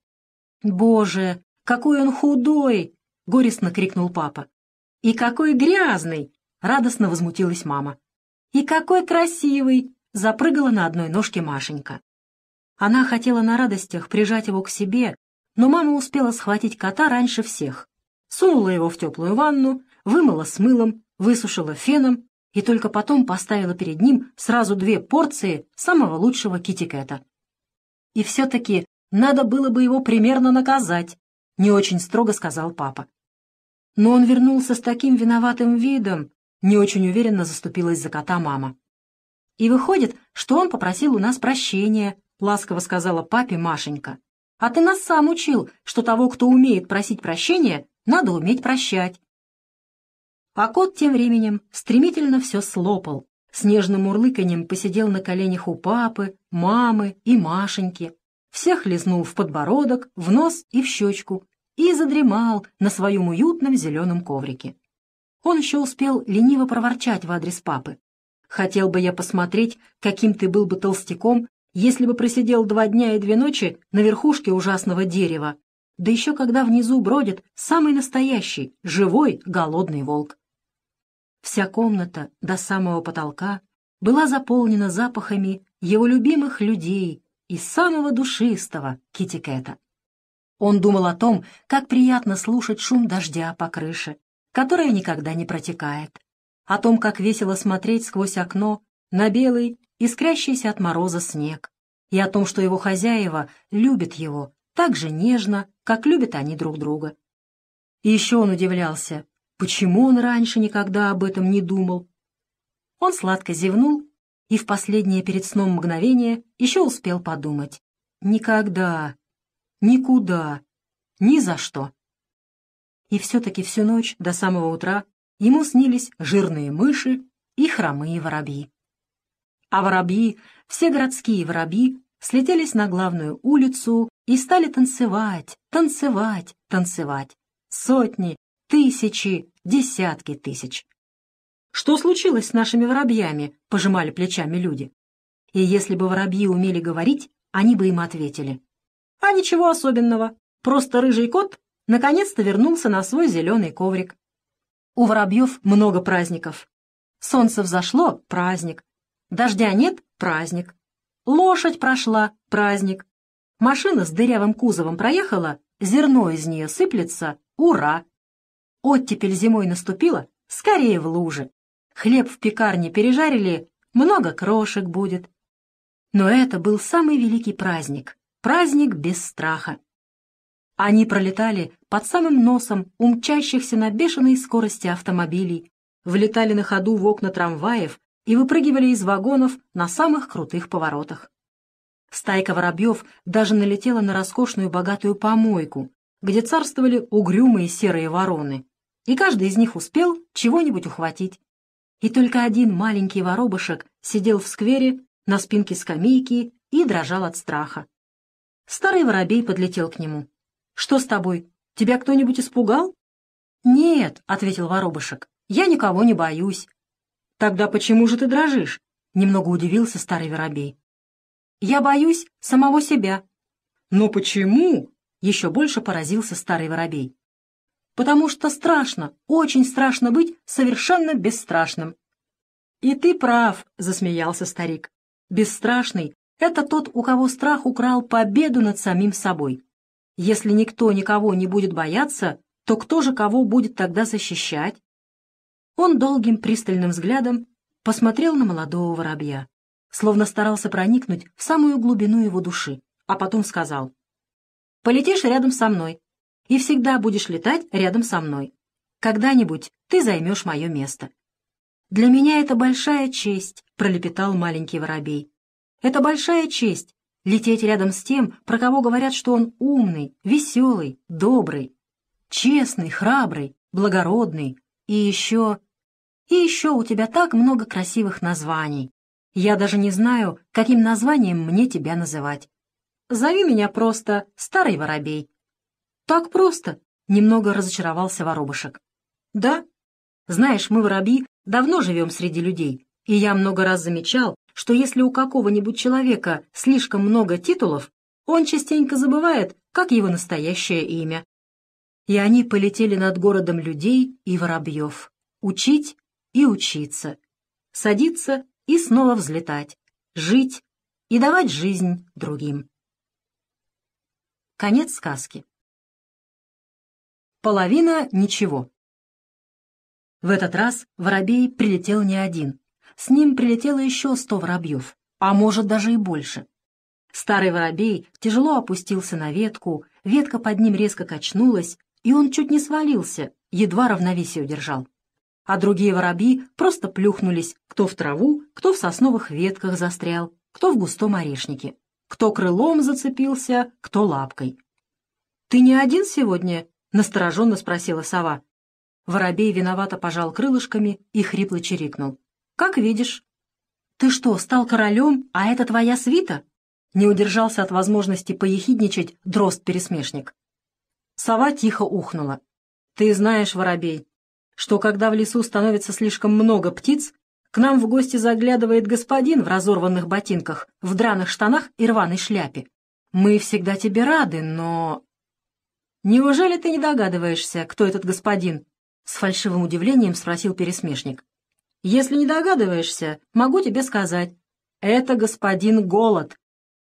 «Боже, какой он худой!» — горестно крикнул папа. «И какой грязный!» — радостно возмутилась мама. «И какой красивый!» — запрыгала на одной ножке Машенька. Она хотела на радостях прижать его к себе, но мама успела схватить кота раньше всех. Сунула его в теплую ванну, вымыла с мылом, высушила феном и только потом поставила перед ним сразу 2 порции самого лучшего китикета. «И все-таки надо было бы его примерно наказать», — не очень строго сказал папа. «Но он вернулся с таким виноватым видом», — не очень уверенно заступилась за кота мама. «И выходит, что он попросил у нас прощения», — ласково сказала папе Машенька. «А ты нас сам учил, что того, кто умеет просить прощения, надо уметь прощать». А кот тем временем стремительно все слопал, с нежным мурлыканьем посидел на коленях у папы, мамы и Машеньки, всех лизнул в подбородок, в нос и в щечку и задремал на своем уютном зеленом коврике. Он еще успел лениво проворчать в адрес папы. «Хотел бы я посмотреть, каким ты был бы толстяком, если бы просидел 2 дня и 2 ночи на верхушке ужасного дерева, да еще когда внизу бродит самый настоящий, живой, голодный волк». Вся комната до самого потолка была заполнена запахами его любимых людей и самого душистого китикета. Он думал о том, как приятно слушать шум дождя по крыше, которая никогда не протекает, о том, как весело смотреть сквозь окно на белый, искрящийся от мороза снег, и о том, что его хозяева любят его так же нежно, как любят они друг друга. И еще он удивлялся, почему он раньше никогда об этом не думал. Он сладко зевнул и в последнее перед сном мгновение еще успел подумать. Никогда, никуда, ни за что. И все-таки всю ночь до самого утра ему снились жирные мыши и хромые воробьи. А воробьи, все городские воробьи, слетелись на главную улицу и стали танцевать, танцевать, танцевать. Сотни, тысячи, десятки тысяч. «Что случилось с нашими воробьями?» — пожимали плечами люди. И если бы воробьи умели говорить, они бы им ответили: «А ничего особенного, просто рыжий кот наконец-то вернулся на свой зеленый коврик». У воробьев много праздников. Солнце взошло — праздник. Дождя нет — праздник. Лошадь прошла — праздник. Машина с дырявым кузовом проехала, зерно из нее сыплется — ура! Оттепель зимой наступила — скорее в луже. Хлеб в пекарне пережарили — много крошек будет. Но это был самый великий праздник, праздник без страха. Они пролетали под самым носом у мчащихся на бешеной скорости автомобилей, влетали на ходу в окна трамваев и выпрыгивали из вагонов на самых крутых поворотах. Стайка воробьев даже налетела на роскошную богатую помойку, где царствовали угрюмые серые вороны, и каждый из них успел чего-нибудь ухватить. И только один маленький воробушек сидел в сквере на спинке скамейки и дрожал от страха. Старый воробей подлетел к нему. «Что с тобой? Тебя кто-нибудь испугал?» «Нет», — ответил воробушек, — «я никого не боюсь». «Тогда почему же ты дрожишь?» — немного удивился старый воробей. «Я боюсь самого себя». «Но почему?» — еще больше поразился старый воробей. «Потому что страшно, очень страшно быть совершенно бесстрашным». «И ты прав», — засмеялся старик. «Бесстрашный — это тот, у кого страх украл победу над самим собой. Если никто никого не будет бояться, то кто же кого будет тогда защищать?» Он долгим пристальным взглядом посмотрел на молодого воробья, словно старался проникнуть в самую глубину его души, а потом сказал: «Полетишь рядом со мной, и всегда будешь летать рядом со мной. Когда-нибудь ты займешь мое место». «Для меня это большая честь», — пролепетал маленький воробей. «Это большая честь — лететь рядом с тем, про кого говорят, что он умный, веселый, добрый, честный, храбрый, благородный, и еще у тебя так много красивых названий. Я даже не знаю, каким названием мне тебя называть. Зови меня просто Старый Воробей». «Так просто?» — немного разочаровался воробушек. «Да. Знаешь, мы, воробьи, давно живем среди людей, и я много раз замечал, что если у какого-нибудь человека слишком много титулов, он частенько забывает, как его настоящее имя». И они полетели над городом людей и воробьев. Учить и учиться. Садиться и снова взлетать. Жить и давать жизнь другим. Конец сказки. Половина ничего. В этот раз воробей прилетел не один. С ним прилетело еще 100 воробьев, а может даже и больше. Старый воробей тяжело опустился на ветку, ветка под ним резко качнулась, и он чуть не свалился, едва равновесие удержал. А другие воробьи просто плюхнулись, кто в траву, кто в сосновых ветках застрял, кто в густом орешнике, кто крылом зацепился, кто лапкой. «Ты не один сегодня?» — настороженно спросила сова. Воробей виновато пожал крылышками и хрипло чирикнул. «Как видишь». «Ты что, стал королем, а это твоя свита?» Не удержался от возможности поехидничать дрозд-пересмешник. Сова тихо ухнула. «Ты знаешь, воробей, что когда в лесу становится слишком много птиц, к нам в гости заглядывает господин в разорванных ботинках, в драных штанах и рваной шляпе. Мы всегда тебе рады, но...» «Неужели ты не догадываешься, кто этот господин?» — с фальшивым удивлением спросил пересмешник. «Если не догадываешься, могу тебе сказать. Это господин Голод».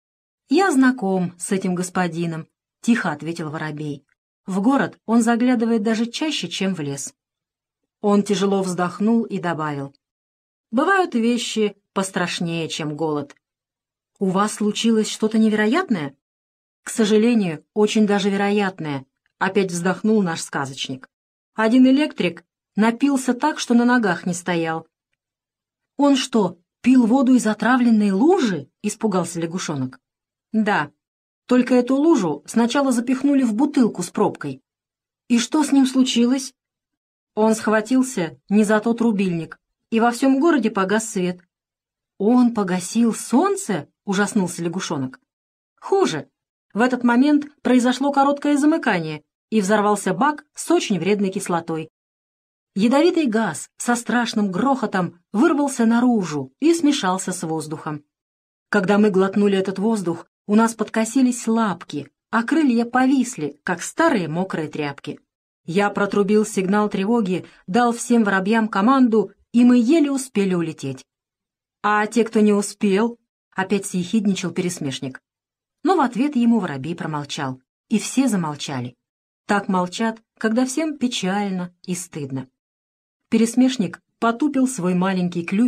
«Я знаком с этим господином», — тихо ответил воробей. «В город он заглядывает даже чаще, чем в лес». Он тяжело вздохнул и добавил: «Бывают вещи пострашнее, чем голод». «У вас случилось что-то невероятное?» «К сожалению, очень даже вероятное», — опять вздохнул наш сказочник. «Один электрик напился так, что на ногах не стоял». «Он что, пил воду из отравленной лужи?» — испугался лягушонок. «Да, только эту лужу сначала запихнули в бутылку с пробкой». «И что с ним случилось?» «Он схватился не за тот рубильник, и во всем городе погас свет». «Он погасил солнце?» — ужаснулся лягушонок. «Хуже. В этот момент произошло короткое замыкание, и взорвался бак с очень вредной кислотой. Ядовитый газ со страшным грохотом вырвался наружу и смешался с воздухом. Когда мы глотнули этот воздух, у нас подкосились лапки, а крылья повисли, как старые мокрые тряпки. Я протрубил сигнал тревоги, дал всем воробьям команду, и мы еле успели улететь. «А те, кто не успел?» — опять съехидничал пересмешник. Но в ответ ему воробей промолчал, и все замолчали. Так молчат, когда всем печально и стыдно. Пересмешник потупил свой маленький клювик,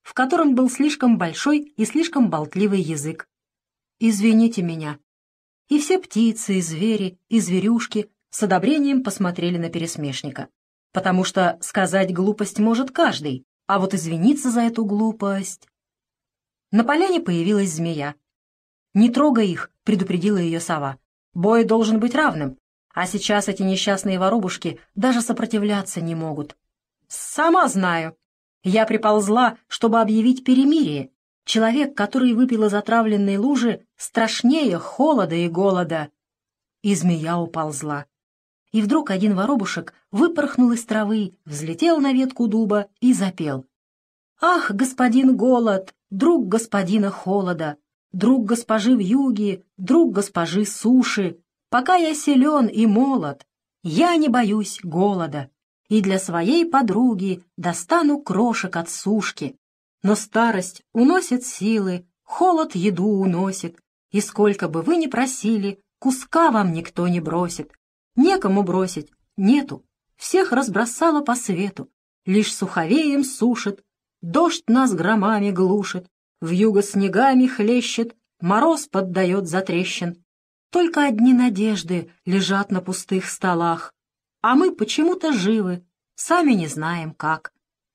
в котором был слишком большой и слишком болтливый язык. «Извините меня». И все птицы, и звери, и зверюшки с одобрением посмотрели на пересмешника, потому что сказать глупость может каждый, а вот извиниться за эту глупость... На поляне появилась змея. «Не трогай их», — предупредила ее сова. «Бой должен быть равным, а сейчас эти несчастные воробушки даже сопротивляться не могут». «Сама знаю. Я приползла, чтобы объявить перемирие. Человек, который выпил из отравленной лужи, страшнее холода и голода». И змея уползла. И вдруг один воробушек выпорхнул из травы, взлетел на ветку дуба и запел. «Ах, господин голод, друг господина холода, друг госпожи вьюги, друг госпожи суши, пока я силен и молод, я не боюсь голода, и для своей подруги достану крошек от сушки. Но старость уносит силы, холод еду уносит, и сколько бы вы ни просили, куска вам никто не бросит. Некому бросить, нету, всех разбросала по свету, лишь суховеем сушит, дождь нас громами глушит, вьюга снегами хлещет, мороз поддает затрещин. Только одни надежды лежат на пустых столах, а мы почему-то живы, сами не знаем как.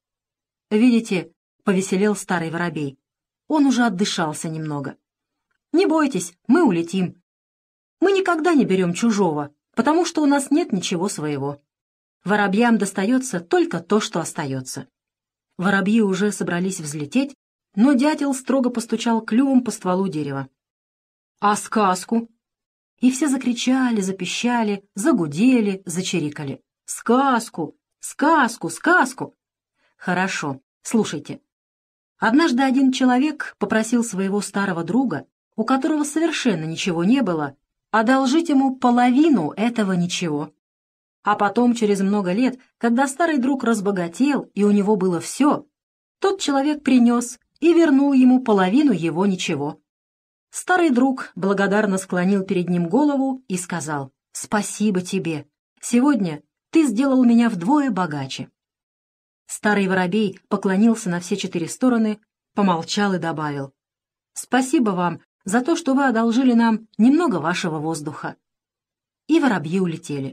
Видите, повеселел старый воробей. Он уже отдышался немного. Не бойтесь, мы улетим. Мы никогда не берем чужого, потому что у нас нет ничего своего. Воробьям достается только то, что остается. Воробьи уже собрались взлететь, но дятел строго постучал клювом по стволу дерева. «А сказку?» И все закричали, запищали, загудели, зачирикали. «Сказку! Сказку! Сказку!» «Хорошо, слушайте. Однажды один человек попросил своего старого друга, у которого совершенно ничего не было, одолжить ему половину этого ничего. А потом, через много лет, когда старый друг разбогател и у него было все, тот человек принес и вернул ему половину его ничего. Старый друг благодарно склонил перед ним голову и сказал: «Спасибо тебе. Сегодня ты сделал меня вдвое богаче». Старый воробей поклонился на все 4 стороны, помолчал и добавил: «Спасибо вам за то, что вы одолжили нам немного вашего воздуха». И воробьи улетели.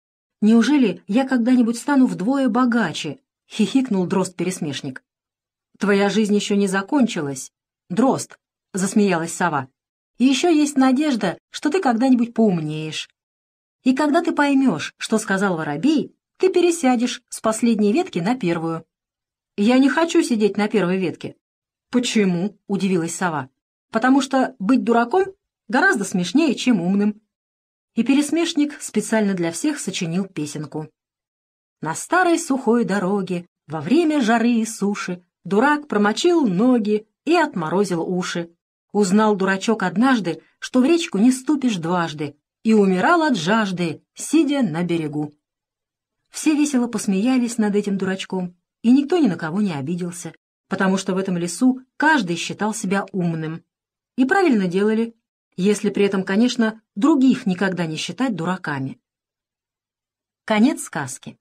«Неужели я когда-нибудь стану вдвое богаче?» — хихикнул дрозд-пересмешник. «Твоя жизнь еще не закончилась, дрозд», — засмеялась сова. «И еще есть надежда, что ты когда-нибудь поумнеешь. И когда ты поймешь, что сказал воробей, ты пересядешь с последней ветки на первую». «Я не хочу сидеть на первой ветке». «Почему?» — удивилась сова. «Потому что быть дураком гораздо смешнее, чем умным». И пересмешник специально для всех сочинил песенку. На старой сухой дороге во время жары и суши дурак промочил ноги и отморозил уши. Узнал дурачок однажды, что в речку не ступишь дважды, и умирал от жажды, сидя на берегу. Все весело посмеялись над этим дурачком, и никто ни на кого не обиделся, потому что в этом лесу каждый считал себя умным. И правильно делали, если при этом, конечно, других никогда не считать дураками. Конец сказки.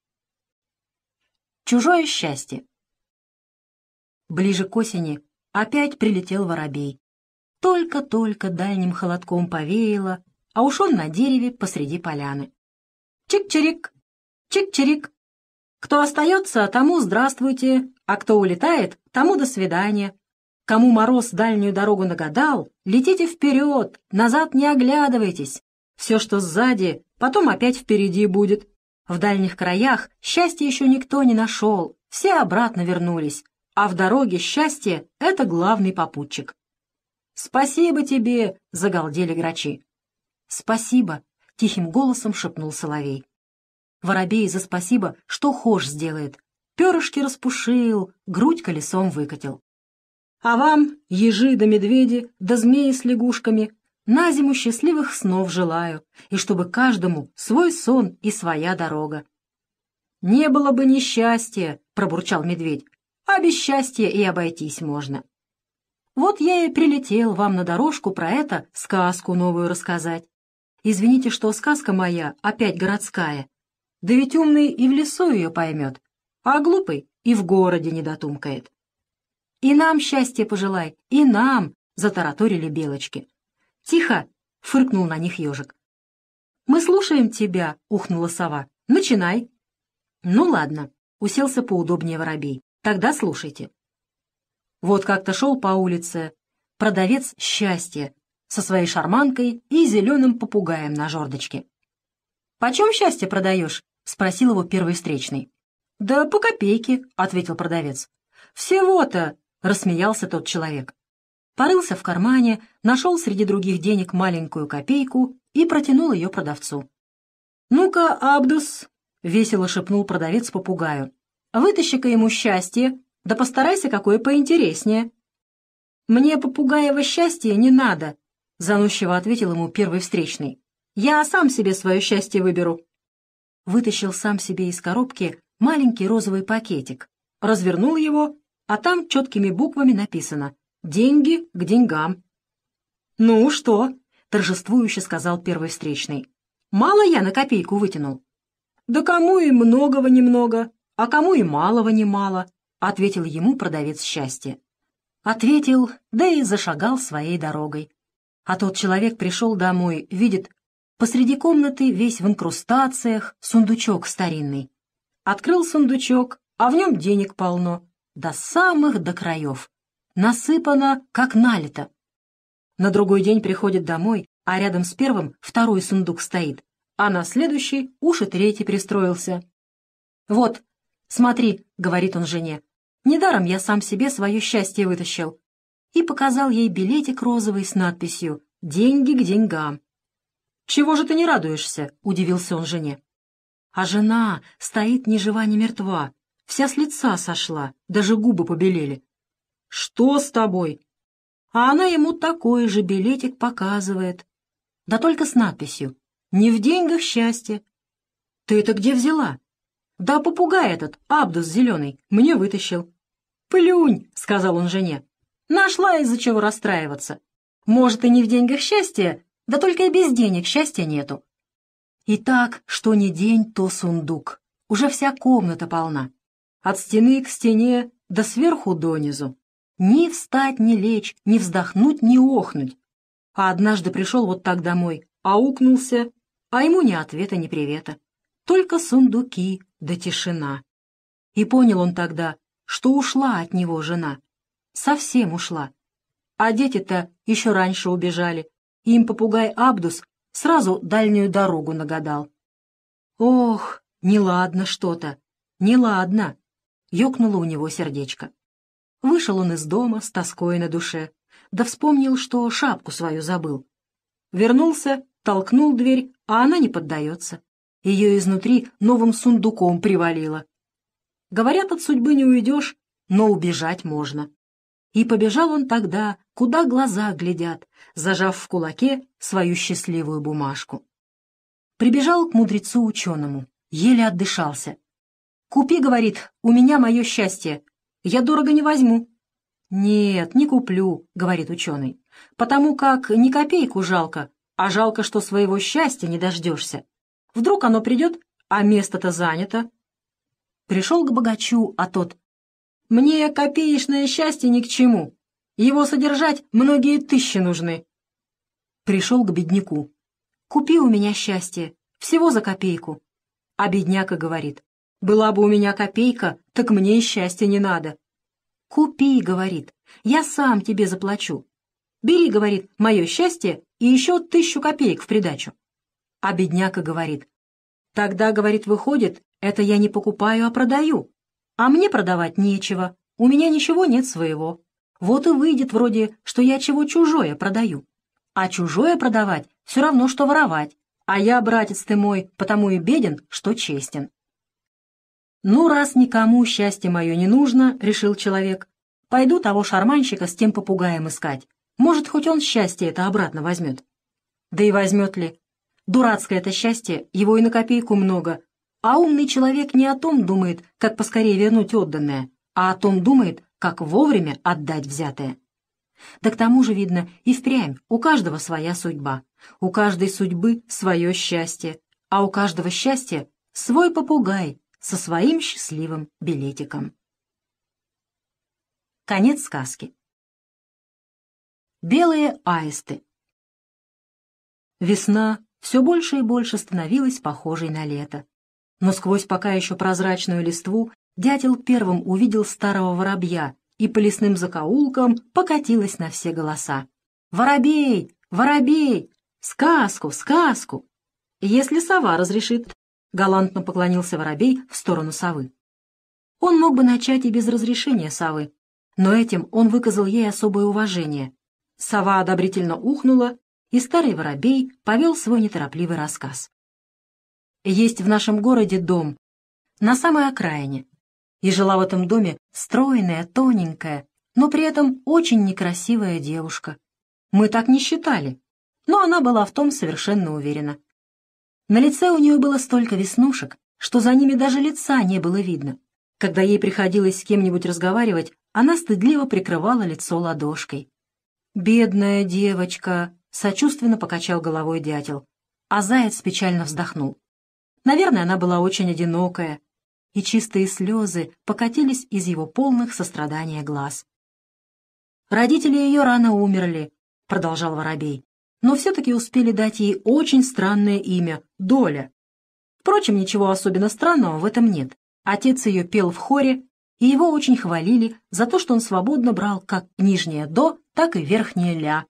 Чужое счастье. Ближе к осени опять прилетел воробей. Только-только дальним холодком повеяло, а уж он на дереве посреди поляны. Чик-чирик, чик-чирик. Кто остается, тому здравствуйте, а кто улетает, тому до свидания. Кому мороз дальнюю дорогу нагадал, летите вперед, назад не оглядывайтесь. Все, что сзади, потом опять впереди будет. В дальних краях счастья еще никто не нашел, все обратно вернулись, а в дороге счастье — это главный попутчик. «Спасибо тебе!» — загалдели грачи. «Спасибо!» — тихим голосом шепнул соловей. Воробей за спасибо что хошь сделает. Перышки распушил, грудь колесом выкатил. А вам, ежи да медведи, да змеи с лягушками, на зиму счастливых снов желаю, и чтобы каждому свой сон и своя дорога. «Не было бы несчастья», — пробурчал медведь, «а без счастья и обойтись можно». Вот я и прилетел вам на дорожку про это сказку новую рассказать. Извините, что сказка моя опять городская. Да ведь умный и в лесу ее поймет, а глупый и в городе не дотумкает. И нам счастье пожелай, и нам!» — затараторили белочки. «Тихо!» — фыркнул на них ежик. «Мы слушаем тебя!» — ухнула сова. «Начинай!» «Ну ладно!» — уселся поудобнее воробей. «Тогда слушайте!» Вот как-то шел по улице продавец счастья со своей шарманкой и зеленым попугаем на жердочке. «Почем счастье продаешь?» — спросил его первый встречный. «Да по копейке», — ответил продавец. «Всего-то», — рассмеялся тот человек. Порылся в кармане, нашел среди других денег маленькую копейку и протянул ее продавцу. «Ну-ка, Абдус», — весело шепнул продавец попугаю, — «вытащи-ка ему счастье, да постарайся какое поинтереснее». «Мне попугаево счастье не надо», — заносчиво ответил ему первый встречный. «Я сам себе свое счастье выберу». Вытащил сам себе из коробки маленький розовый пакетик, развернул его, а там четкими буквами написано «Деньги к деньгам». «Ну что?» — торжествующе сказал первый встречный. «Мало я на копейку вытянул?» «Да кому и многого немного, а кому и малого немало», — ответил ему продавец счастья. Ответил, да и зашагал своей дорогой. А тот человек пришел домой, видит, посреди комнаты весь в инкрустациях сундучок старинный. Открыл сундучок, а в нем денег полно, до самых до краев. Насыпано, как налито. На другой день приходит домой, а рядом с первым второй сундук стоит, а на следующий уж и третий пристроился. «Вот, смотри», — говорит он жене, — «недаром я сам себе свое счастье вытащил». И показал ей билетик розовый с надписью «Деньги к деньгам». «Чего же ты не радуешься?» — удивился он жене. А жена стоит ни жива, ни мертва, вся с лица сошла, даже губы побелели. «Что с тобой?» А она ему такой же билетик показывает, да только с надписью «Не в деньгах счастье». «Ты это где взяла?» «Да попугай этот, Абдус зеленый, мне вытащил». «Плюнь», — сказал он жене, — «нашла из-за чего расстраиваться. Может, и не в деньгах счастье, да только и без денег счастья нету». И так, что ни день, то сундук. Уже вся комната полна. От стены к стене, да сверху донизу. Ни встать, ни лечь, ни вздохнуть, ни охнуть. А однажды пришел вот так домой, аукнулся, а ему ни ответа, ни привета. Только сундуки да тишина. И понял он тогда, что ушла от него жена. Совсем ушла. А дети-то еще раньше убежали. И им попугай Абдус сразу дальнюю дорогу нагадал. Ох, неладно что-то, неладно. Ёкнуло у него сердечко. Вышел он из дома с тоской на душе, да вспомнил, что шапку свою забыл. Вернулся, толкнул дверь, а она не поддается. Ее изнутри новым сундуком привалило. Говорят, от судьбы не уйдешь, но убежать можно. И побежал он тогда, куда глаза глядят, зажав в кулаке свою счастливую бумажку. Прибежал к мудрецу-ученому, еле отдышался. «Купи, — говорит, — у меня мое счастье, я дорого не возьму». «Нет, не куплю, — говорит ученый, — потому как не копейку жалко, а жалко, что своего счастья не дождешься. Вдруг оно придет, а место-то занято». Пришел к богачу, а тот: «Мне копеечное счастье ни к чему, его содержать многие тысячи нужны». Пришел к бедняку: «Купи у меня счастье, всего за копейку». А бедняка говорит: «Была бы у меня копейка, так мне и счастья не надо». «Купи, — говорит, — я сам тебе заплачу. Бери, — говорит, — мое счастье и еще 1000 копеек в придачу». А бедняка говорит: «Тогда, — говорит, — выходит, это я не покупаю, а продаю. А мне продавать нечего, у меня ничего нет своего. Вот и выйдет вроде, что я чего чужое продаю. А чужое продавать все равно, что воровать. А я, братец ты мой, потому и беден, что честен». «Ну, раз никому счастье мое не нужно, — решил человек, — пойду того шарманщика с тем попугаем искать. Может, хоть он счастье это обратно возьмет». Да и возьмет ли? Дурацкое это счастье, его и на копейку много. А умный человек не о том думает, как поскорее вернуть отданное, а о том думает, как вовремя отдать взятое. Да к тому же, видно, и впрямь у каждого своя судьба, у каждой судьбы свое счастье, а у каждого счастья свой попугай со своим счастливым билетиком. Конец сказки. Белые аисты. Весна все больше и больше становилась похожей на лето. Но сквозь пока еще прозрачную листву дятел первым увидел старого воробья, и по лесным закоулкам покатилась на все голоса: «Воробей! Воробей! Сказку! Сказку!» «Если сова разрешит», — галантно поклонился воробей в сторону совы. Он мог бы начать и без разрешения совы, но этим он выказал ей особое уважение. Сова одобрительно ухнула, и старый воробей повел свой неторопливый рассказ. Есть в нашем городе дом на самой окраине, и жила в этом доме стройная, тоненькая, но при этом очень некрасивая девушка. Мы так не считали, но она была в том совершенно уверена. На лице у нее было столько веснушек, что за ними даже лица не было видно. Когда ей приходилось с кем-нибудь разговаривать, она стыдливо прикрывала лицо ладошкой. «Бедная девочка!» — сочувственно покачал головой дятел, а заяц печально вздохнул. Наверное, она была очень одинокая, и чистые слезы покатились из его полных сострадания глаз. «Родители ее рано умерли», — продолжал воробей, «но все-таки успели дать ей очень странное имя — Доля. Впрочем, ничего особенно странного в этом нет. Отец ее пел в хоре, и его очень хвалили за то, что он свободно брал как нижнее «до», так и верхнее «ля».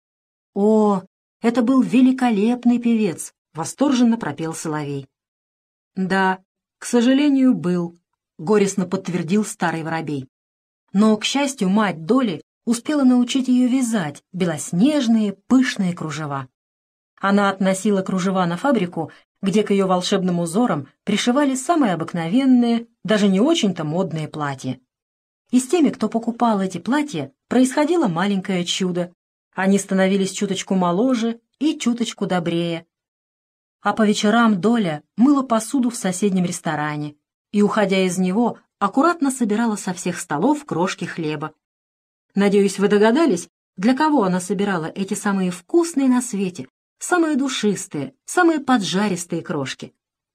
«О, это был великолепный певец!» — восторженно пропел соловей. «Да, к сожалению, был», — горестно подтвердил старый воробей. Но, к счастью, мать Доли успела научить ее вязать белоснежные пышные кружева. Она относила кружева на фабрику, где к ее волшебным узорам пришивали самые обыкновенные, даже не очень-то модные платья. И с теми, кто покупал эти платья, происходило маленькое чудо. Они становились чуточку моложе и чуточку добрее. А по вечерам Доля мыла посуду в соседнем ресторане и, уходя из него, аккуратно собирала со всех столов крошки хлеба. Надеюсь, вы догадались, для кого она собирала эти самые вкусные на свете, самые душистые, самые поджаристые крошки.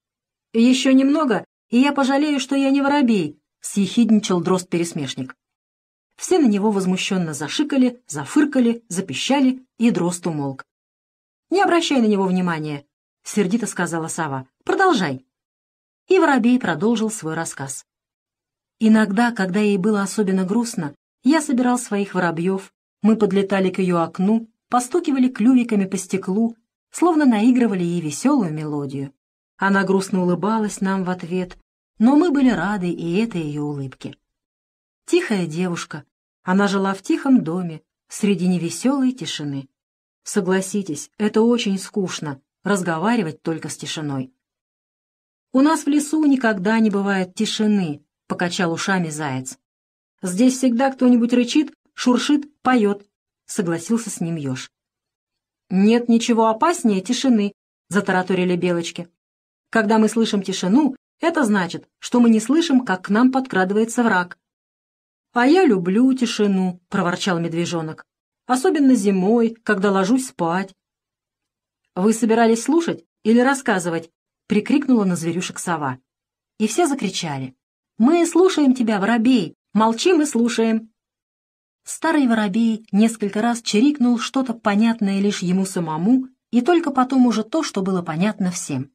«Еще немного, и я пожалею, что я не воробей», — съехидничал дрозд-пересмешник. Все на него возмущенно зашикали, зафыркали, запищали, и дрозд умолк. «Не обращай на него внимания», — сердито сказала сова. «Продолжай». И воробей продолжил свой рассказ. «Иногда, когда ей было особенно грустно, я собирал своих воробьев, мы подлетали к ее окну, постукивали клювиками по стеклу, словно наигрывали ей веселую мелодию. Она грустно улыбалась нам в ответ, но мы были рады и этой ее улыбке. Тихая девушка, она жила в тихом доме, среди невеселой тишины. Согласитесь, это очень скучно, разговаривать только с тишиной. «У нас в лесу никогда не бывает тишины», — покачал ушами заяц. «Здесь всегда кто-нибудь рычит, шуршит, поет», — согласился с ним еж. «Нет ничего опаснее тишины», — затараторили белочки. «Когда мы слышим тишину, это значит, что мы не слышим, как к нам подкрадывается враг». «А я люблю тишину», — проворчал медвежонок. «Особенно зимой, когда ложусь спать». «Вы собирались слушать или рассказывать?» — прикрикнула на зверюшек сова. И все закричали: «Мы слушаем тебя, воробей! Молчим и слушаем!» Старый воробей несколько раз чирикнул что-то понятное лишь ему самому, и только потом уже то, что было понятно всем.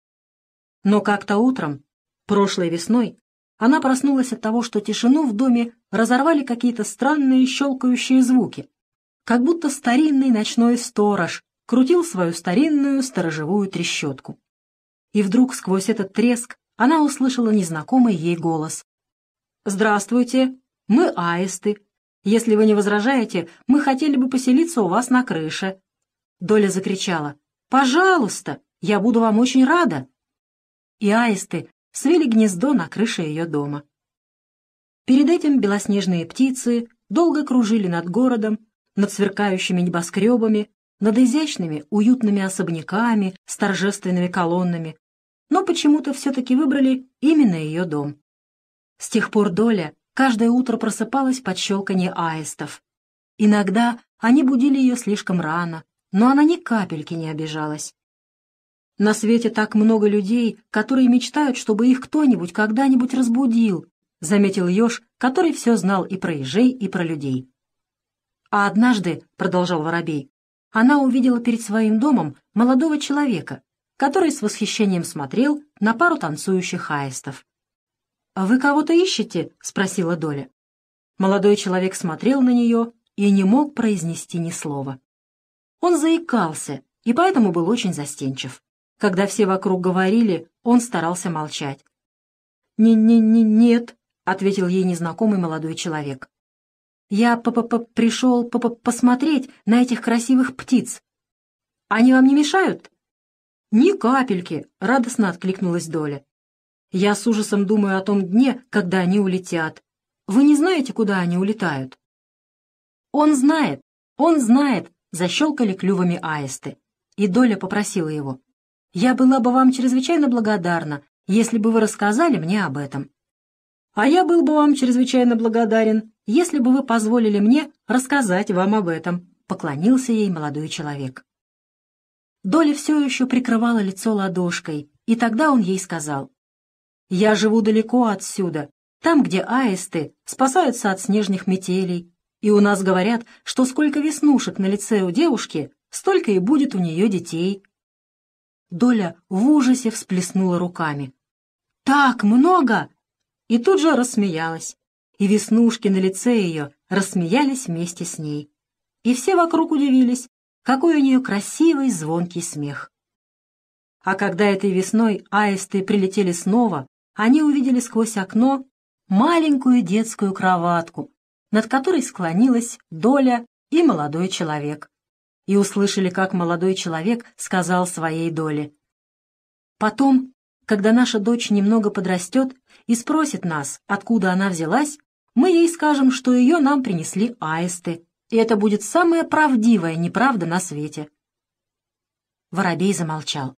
Но как-то утром, прошлой весной, она проснулась от того, что тишину в доме разорвали какие-то странные щелкающие звуки, как будто старинный ночной сторож крутил свою старинную сторожевую трещотку. И вдруг сквозь этот треск она услышала незнакомый ей голос. «Здравствуйте, мы аисты. Если вы не возражаете, мы хотели бы поселиться у вас на крыше». Доля закричала: «Пожалуйста, я буду вам очень рада». И аисты свели гнездо на крыше ее дома. Перед этим белоснежные птицы долго кружили над городом, над сверкающими небоскребами, над изящными уютными особняками с торжественными колоннами, но почему-то все-таки выбрали именно ее дом. С тех пор Доля каждое утро просыпалась под щелканье аистов. Иногда они будили ее слишком рано, но она ни капельки не обижалась. На свете так много людей, которые мечтают, чтобы их кто-нибудь когда-нибудь разбудил, — заметил еж, который все знал и про ежей, и про людей. «А однажды, — продолжал воробей, — она увидела перед своим домом молодого человека, который с восхищением смотрел на пару танцующих аистов. «Вы кого-то ищете?» — спросила Доля. Молодой человек смотрел на нее и не мог произнести ни слова. Он заикался и поэтому был очень застенчив. Когда все вокруг говорили, он старался молчать. «Нет», — ответил ей незнакомый молодой человек. «Я пришел посмотреть на этих красивых птиц. Они вам не мешают?» «Ни капельки», — радостно откликнулась Доля. «Я с ужасом думаю о том дне, когда они улетят. Вы не знаете, куда они улетают?» Он знает», — защелкали клювами аисты. И Доля попросила его. «Я была бы вам чрезвычайно благодарна, если бы вы рассказали мне об этом». «А я был бы вам чрезвычайно благодарен, если бы вы позволили мне рассказать вам об этом», — поклонился ей молодой человек. Доля все еще прикрывала лицо ладошкой, и тогда он ей сказал: «Я живу далеко отсюда, там, где аисты спасаются от снежных метелей, и у нас говорят, что сколько веснушек на лице у девушки, столько и будет у нее детей». Доля в ужасе всплеснула руками. «Так много!» И тут же рассмеялась, и веснушки на лице ее рассмеялись вместе с ней. И все вокруг удивились, какой у нее красивый звонкий смех. А когда этой весной аисты прилетели снова, они увидели сквозь окно маленькую детскую кроватку, над которой склонилась Доля и молодой человек. И услышали, как молодой человек сказал своей Доле: «Потом, когда наша дочь немного подрастет и спросит нас, откуда она взялась, мы ей скажем, что ее нам принесли аисты, и это будет самая правдивая неправда на свете». Воробей замолчал.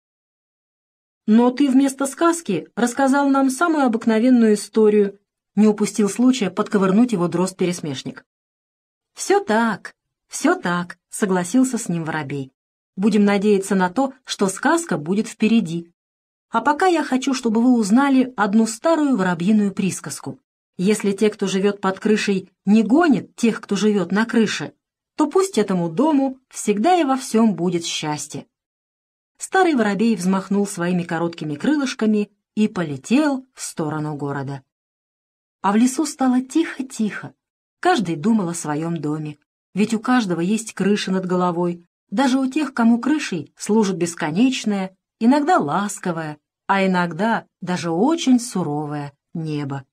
«Но ты вместо сказки рассказал нам самую обыкновенную историю», — не упустил случая подковырнуть его дрозд-пересмешник. «Все так», — согласился с ним воробей. «Будем надеяться на то, что сказка будет впереди. А пока я хочу, чтобы вы узнали одну старую воробьиную присказку. Если те, кто живет под крышей, не гонят тех, кто живет на крыше, то пусть этому дому всегда и во всем будет счастье». Старый воробей взмахнул своими короткими крылышками и полетел в сторону города. А в лесу стало тихо-тихо. Каждый думал о своем доме. Ведь у каждого есть крыша над головой, даже у тех, кому крышей служит бесконечное, иногда ласковое, а иногда даже очень суровое небо.